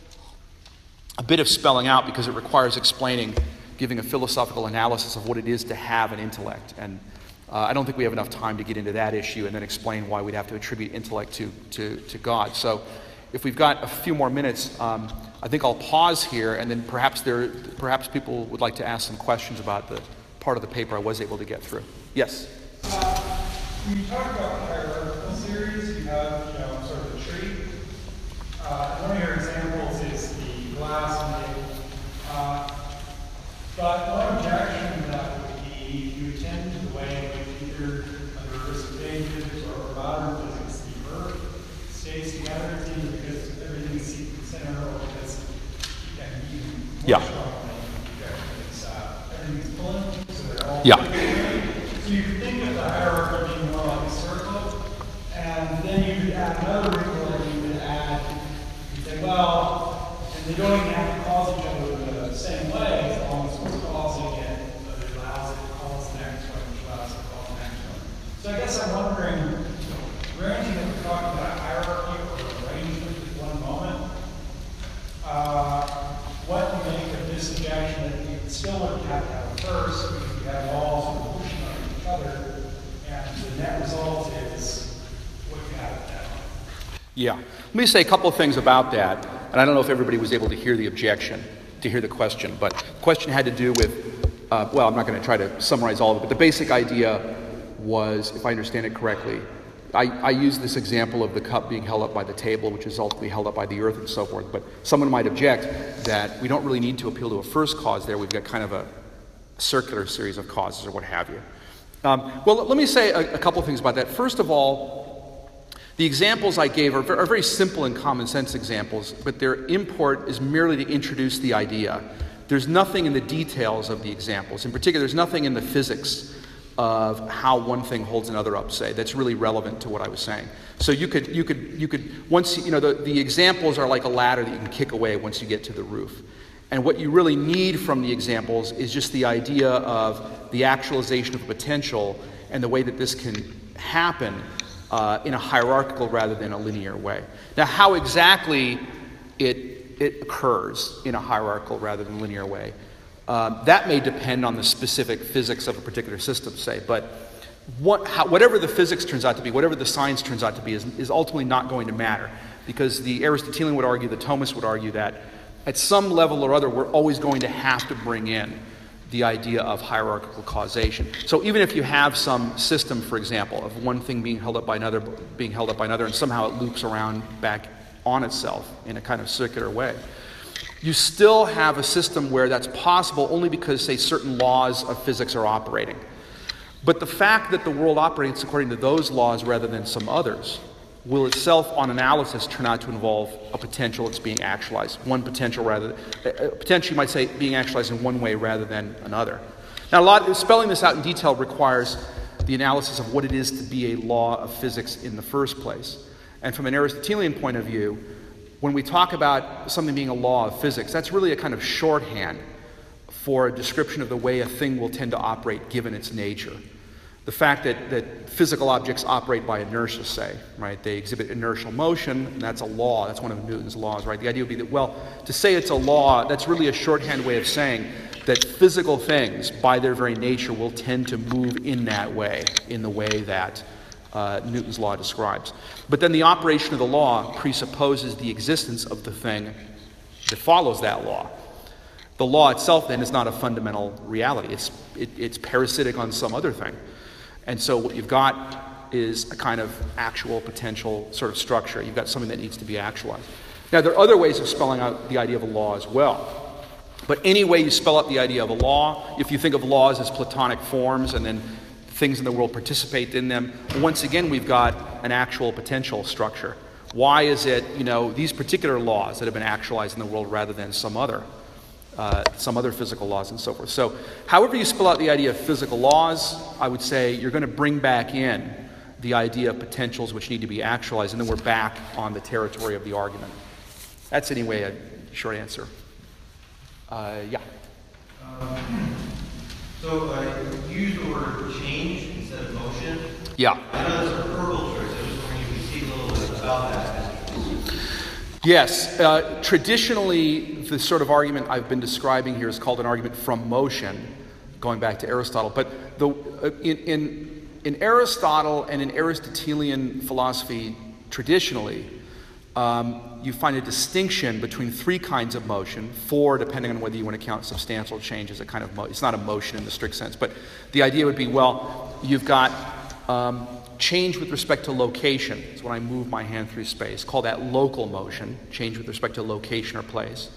a bit of spelling out because it requires explaining, giving a philosophical analysis of what it is to have an intellect. And uh, I don't think we have enough time to get into that issue and then explain why we'd have to attribute intellect to, to, to God. So if we've got a few more minutes, um, I think I'll pause here, and then perhaps there, perhaps people would like to ask some questions about the part of the paper I was able to get through. Yes? Uh, when you talk about the hierarchical series, you have, you know, sort of a tree. Uh, one of your examples is the glass and the, uh, but one objection to that would be you tend to the way in which either under Aristotelian physics or modern physics, the Earth stays together. It's either because everything is seated in the center or because, and even more Yeah. strongly, because uh, everything's pulling, so they're all Yeah. So you could think of the hierarchy being more like a circle, and then you could add another wrinkle, and you would add, you say, well, and they don't even have to cause each other the same way, as long as what's causing it, but it allows it to cause the next one, which allows it to cause the next one. So I guess I'm wondering, granting that we're talking about hierarchy or arrangement at one moment, uh, what do you make of this objection that you still would have to have first, because you have laws sort of pushing on each other, and the net result is what you have now. Yeah. Let me say a couple of things about that. And I don't know if everybody was able to hear the objection, to hear the question, but the question had to do with, uh, well, I'm not going to try to summarize all of it, but the basic idea was, if I understand it correctly, I, I use this example of the cup being held up by the table, which is ultimately held up by the earth and so forth, but someone might object that we don't really need to appeal to a first cause there. We've got kind of a circular series of causes or what have you. Um, well, let me say a, a couple of things about that. First of all, the examples I gave are, are very simple and common sense examples, but their import is merely to introduce the idea. There's nothing in the details of the examples. In particular, there's nothing in the physics of how one thing holds another up, say, that's really relevant to what I was saying. So you could, you could, you could, once, you know, the, the examples are like a ladder that you can kick away once you get to the roof. And what you really need from the examples is just the idea of the actualization of potential and the way that this can happen uh, in a hierarchical rather than a linear way. Now, how exactly it, it occurs in a hierarchical rather than linear way, uh, that may depend on the specific physics of a particular system, say, but what, how, whatever the physics turns out to be, whatever the science turns out to be, is, is ultimately not going to matter, because the Aristotelian would argue, the Thomist would argue that at some level or other, we're always going to have to bring in the idea of hierarchical causation. So even if you have some system, for example, of one thing being held up by another, being held up by another, and somehow it loops around back on itself in a kind of circular way, you still have a system where that's possible only because, say, certain laws of physics are operating. But the fact that the world operates according to those laws rather than some others will itself, on analysis, turn out to involve a potential that's being actualized. One potential rather, uh, potential you might say, being actualized in one way rather than another. Now, a lot, spelling this out in detail requires the analysis of what it is to be a law of physics in the first place. And from an Aristotelian point of view, when we talk about something being a law of physics, that's really a kind of shorthand for a description of the way a thing will tend to operate given its nature. The fact that, that physical objects operate by inertia, say, right? They exhibit inertial motion, and that's a law. That's one of Newton's laws, right? The idea would be that, well, to say it's a law, that's really a shorthand way of saying that physical things, by their very nature, will tend to move in that way, in the way that uh, Newton's law describes. But then the operation of the law presupposes the existence of the thing that follows that law. The law itself, then, is not a fundamental reality. It's, it, it's parasitic on some other thing. And so what you've got is a kind of actual potential sort of structure. You've got something that needs to be actualized. Now, there are other ways of spelling out the idea of a law as well. But any way you spell out the idea of a law, if you think of laws as Platonic forms and then things in the world participate in them, once again we've got an actual potential structure Why is it, you know, these particular laws that have been actualized in the world rather than some other, uh, some other physical laws and so forth? So however you spell out the idea of physical laws, I would say you're going to bring back in the idea of potentials which need to be actualized, and then we're back on the territory of the argument. That's anyway a short answer. Uh, yeah. Um, so uh, you use the word change instead of motion. Yeah. I know that's a purple choice. I was just wondering if you could speak a little bit about that. Yes. Uh, traditionally, the sort of argument I've been describing here is called an argument from motion, going back to Aristotle. But the, uh, in, in, in Aristotle and in Aristotelian philosophy, traditionally, um, you find a distinction between three kinds of motion, four depending on whether you want to count substantial change as a kind of motion. It's not a motion in the strict sense, but the idea would be, well, you've got um, change with respect to location. It's when I move my hand through space. Call that local motion, change with respect to location or place.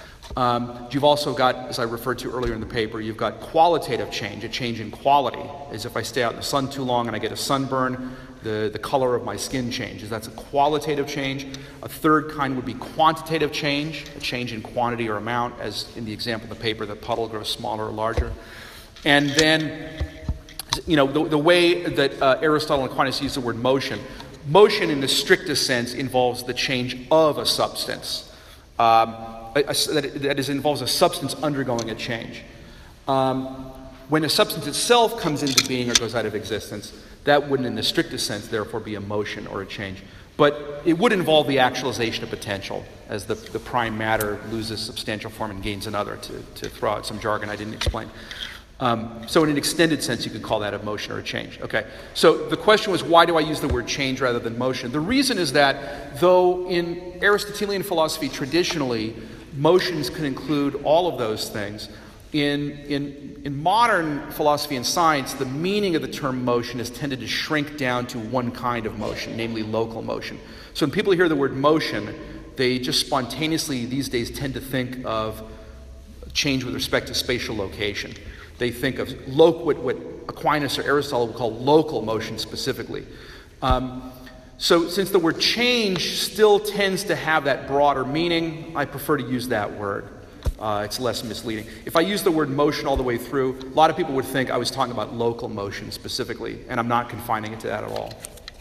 Um, you've also got, as I referred to earlier in the paper, you've got qualitative change, a change in quality, as if I stay out in the sun too long and I get a sunburn, the, the color of my skin changes. That's a qualitative change. A third kind would be quantitative change, a change in quantity or amount, as in the example of the paper, the puddle grows smaller or larger. And then, you know, the, the way that uh, Aristotle and Aquinas use the word motion, motion in the strictest sense involves the change of a substance. Um, a, a, that, that is, involves a substance undergoing a change. Um, when a substance itself comes into being or goes out of existence, that wouldn't in the strictest sense therefore be a motion or a change. But it would involve the actualization of potential as the, the prime matter loses substantial form and gains another, to, to throw out some jargon I didn't explain. Um, so in an extended sense, you could call that a motion or a change. Okay. So the question was, why do I use the word change rather than motion? The reason is that though in Aristotelian philosophy traditionally, motions can include all of those things, in, in, in modern philosophy and science, the meaning of the term motion has tended to shrink down to one kind of motion, namely local motion. So when people hear the word motion, they just spontaneously these days tend to think of change with respect to spatial location. They think of lo- what, what Aquinas or Aristotle would call local motion specifically. Um, so since the word change still tends to have that broader meaning, I prefer to use that word. Uh, it's less misleading. If I use the word motion all the way through, a lot of people would think I was talking about local motion specifically, and I'm not confining it to that at all.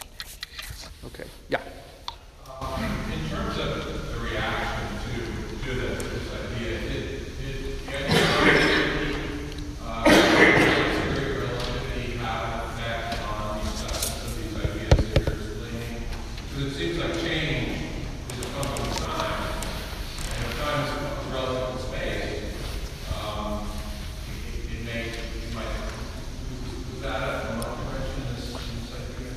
Okay, yeah? Um, in terms of the reaction to, to this, this idea, it, it, it, uh, theory of relativity have an effect on these, uh, some of these ideas that you're explaining? Because it seems like change is a function of time, and if time is relative to space, um, it, it may, it might, was that a more question in this, in this idea?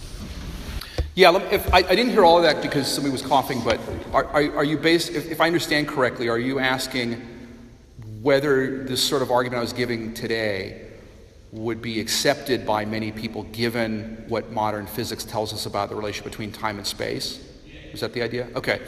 Yeah, let me- if, I, I didn't hear all of that because somebody was coughing, but are, are, are you based, if, if I understand correctly, are you asking whether this sort of argument I was giving today would be accepted by many people given what modern physics tells us about the relationship between time and space? Is that the idea? Okay.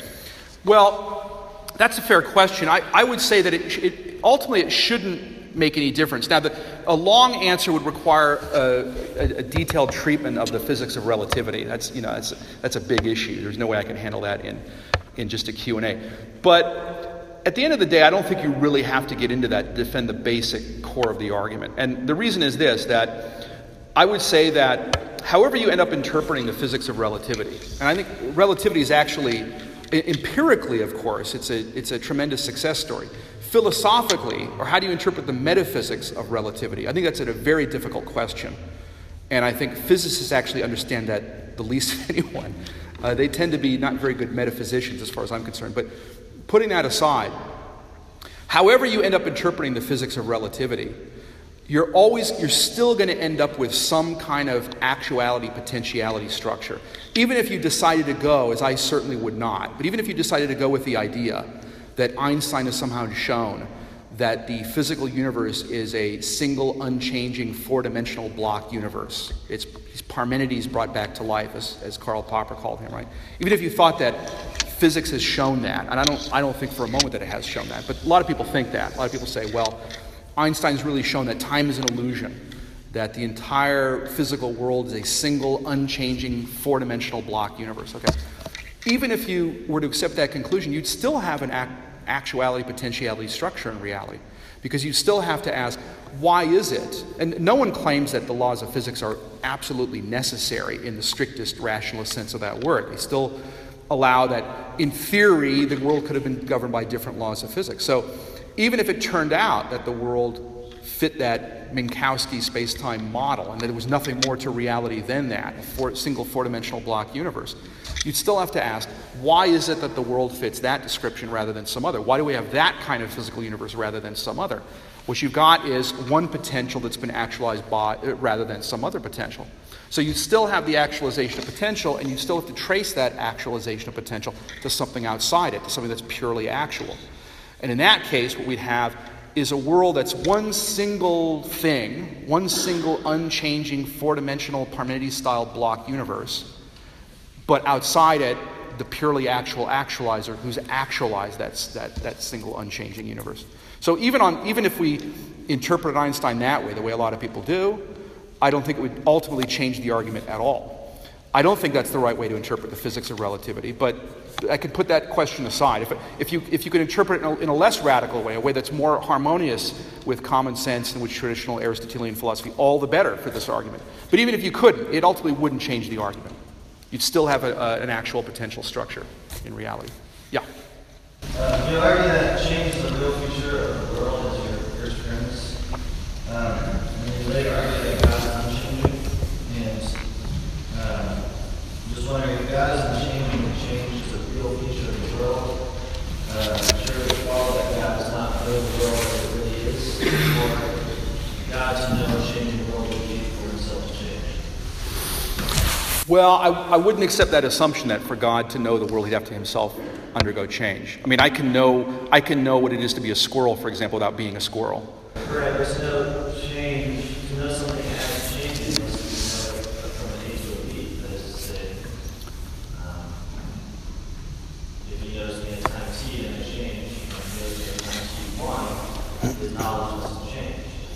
Well, that's a fair question. I, I would say that it, it ultimately it shouldn't make any difference. Now, the, a long answer would require a, a, a detailed treatment of the physics of relativity. That's, you know, that's, that's a big issue. There's no way I can handle that in, in just a Q and A. But at the end of the day, I don't think you really have to get into that to defend the basic core of the argument. And the reason is this, that I would say that however you end up interpreting the physics of relativity, and I think relativity is actually, empirically, of course, it's a, it's a tremendous success story. Philosophically, or how do you interpret the metaphysics of relativity? I think that's a very difficult question. And I think physicists actually understand that the least of anyone. Uh, they tend to be not very good metaphysicians as far as I'm concerned. But putting that aside, however you end up interpreting the physics of relativity, you're always, you're still going to end up with some kind of actuality potentiality structure. Even if you decided to go, as I certainly would not, but even if you decided to go with the idea that Einstein has somehow shown that the physical universe is a single, unchanging, four-dimensional block universe. It's, it's Parmenides brought back to life, as, as Karl Popper called him, right? Even if you thought that physics has shown that, and I don't, I don't think for a moment that it has shown that, but a lot of people think that. A lot of people say, well, Einstein's really shown that time is an illusion, that the entire physical world is a single, unchanging, four-dimensional block universe, okay? even if you were to accept that conclusion, you'd still have an act, actuality, potentiality structure in reality. Because you still have to ask, why is it? And no one claims that the laws of physics are absolutely necessary in the strictest rationalist sense of that word. They still allow that, in theory, the world could have been governed by different laws of physics. So even if it turned out that the world fit that Minkowski space-time model and that there was nothing more to reality than that, a four, single four-dimensional block universe, you'd still have to ask, why is it that the world fits that description rather than some other? Why do we have that kind of physical universe rather than some other? What you've got is one potential that's been actualized by, uh, rather than some other potential. So you still have the actualization of potential, and you still have to trace that actualization of potential to something outside it, to something that's purely actual. And in that case, what we'd have is a world that's one single thing, one single unchanging four-dimensional Parmenides-style block universe, but outside it, the purely actual actualizer who's actualized that, that, that single unchanging universe. So even, on, even if we interpret Einstein that way, the way a lot of people do, I don't think it would ultimately change the argument at all. I don't think that's the right way to interpret the physics of relativity, but I could put that question aside. If, if, you, if you could interpret it in a, in a less radical way, a way that's more harmonious with common sense and with traditional Aristotelian philosophy, all the better for this argument. But even if you couldn't, it ultimately wouldn't change the argument. You'd still have a, a, an actual potential structure in reality. Yeah? Uh, you argue that change is the real feature of the world as your first premise. Um, and you later argue that God is unchanging. And um, I'm just wondering, if God is unchanging and change is a real feature of the world, uh, I'm sure it would follow that God does not know the world as it really is, or God to know a changing world would need for himself to change. Well, I, I wouldn't accept that assumption that for God to know the world, he'd have to himself undergo change. I mean, I can know I can know what it is to be a squirrel, for example, without being a squirrel. Right, there's no change. To know something has changed, unless you know it from an A to a B. That is to say, um, if he knows me at time t and I change, if he knows me at time t one, his knowledge doesn't change.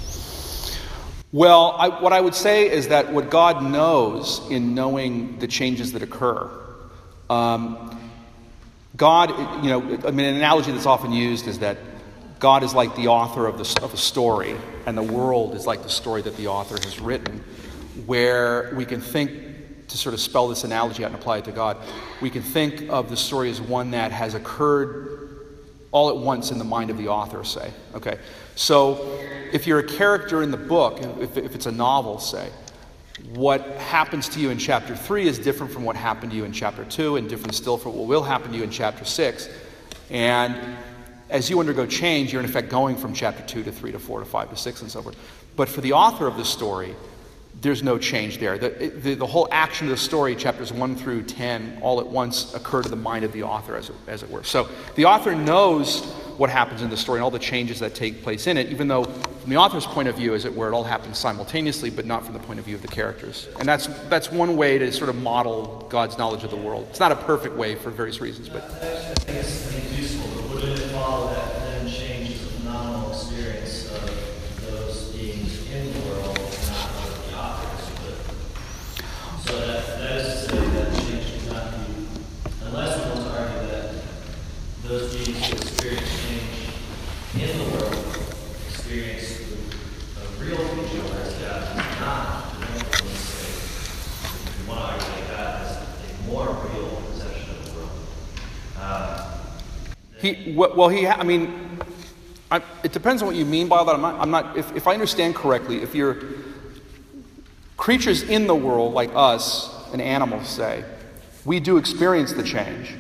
Well, I, what I would say is that what God knows in knowing the changes that occur, um, God, you know, I mean, an analogy that's often used is that God is like the author of, the, of a story, and the world is like the story that the author has written, where we can think, to sort of spell this analogy out and apply it to God, we can think of the story as one that has occurred all at once in the mind of the author, say. Okay, so if you're a character in the book, if, if it's a novel, say, what happens to you in chapter three is different from what happened to you in chapter two, and different still from what will happen to you in chapter six. And as you undergo change, you're in effect going from chapter two to three to four to five to six and so forth. But for the author of the story, there's no change there. The, the, the whole action of the story, chapters one through ten, all at once occur to the mind of the author, as it, as it were. So the author knows what happens in the story and all the changes that take place in it, even though from the author's point of view, as it were, it all happens simultaneously, but not from the point of view of the characters. And that's that's one way to sort of model God's knowledge of the world. It's not a perfect way for various reasons, but... I think it's useful, but wouldn't it follow that then change is a phenomenal experience of those beings in the world, not of the authors? But, so that, that is to say that change cannot be, unless we want to argue that those beings who experience change in the world experience a real feature, whereas God does not. We want to say, if we want to argue that God has a more real perception of the world. Uh, He, well, he, I mean, I, it depends on what you mean by all that. I'm not, I'm not if, if I understand correctly, if you're creatures in the world like us and animals, say, we do experience the change.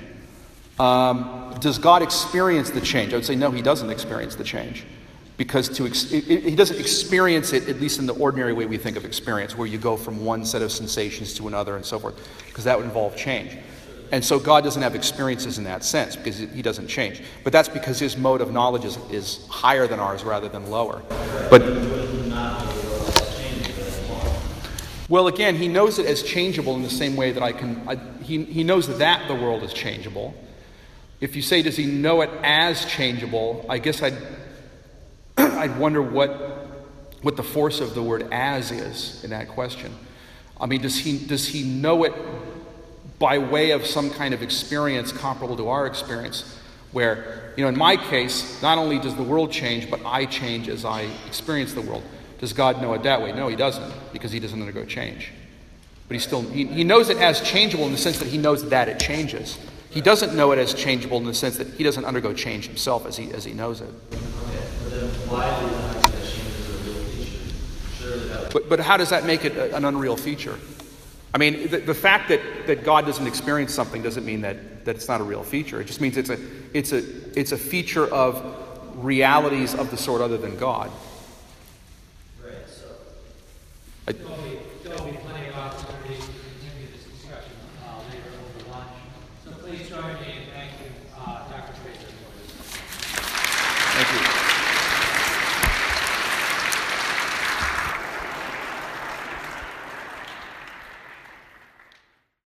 Um, does God experience the change? I would say no, he doesn't experience the change. Because to ex- it, it, he doesn't experience it, at least in the ordinary way we think of experience, where you go from one set of sensations to another and so forth, because that would involve change. And so God doesn't have experiences in that sense, because he doesn't change. But that's because his mode of knowledge is, is higher than ours rather than lower. But well, again, he knows it as changeable in the same way that I can... I, he, he knows that the world is changeable. If you say, does he know it as changeable, I guess I'd... I'd wonder what what the force of the word "as" is in that question. I mean, does he does he know it by way of some kind of experience comparable to our experience, where, you know, in my case, not only does the world change, but I change as I experience the world. Does God know it that way? No, he doesn't, because he doesn't undergo change. But he still, he, he knows it as changeable in the sense that he knows that it changes. He doesn't know it as changeable in the sense that he doesn't undergo change himself as he as he knows it. Okay, but then why do you not think that change is a real feature? Surely that But, but how does that make it a- an unreal feature? I mean, the, the fact that, that God doesn't experience something doesn't mean that, that it's not a real feature. It just means it's a, it's a, it's a feature of realities of the sort other than God.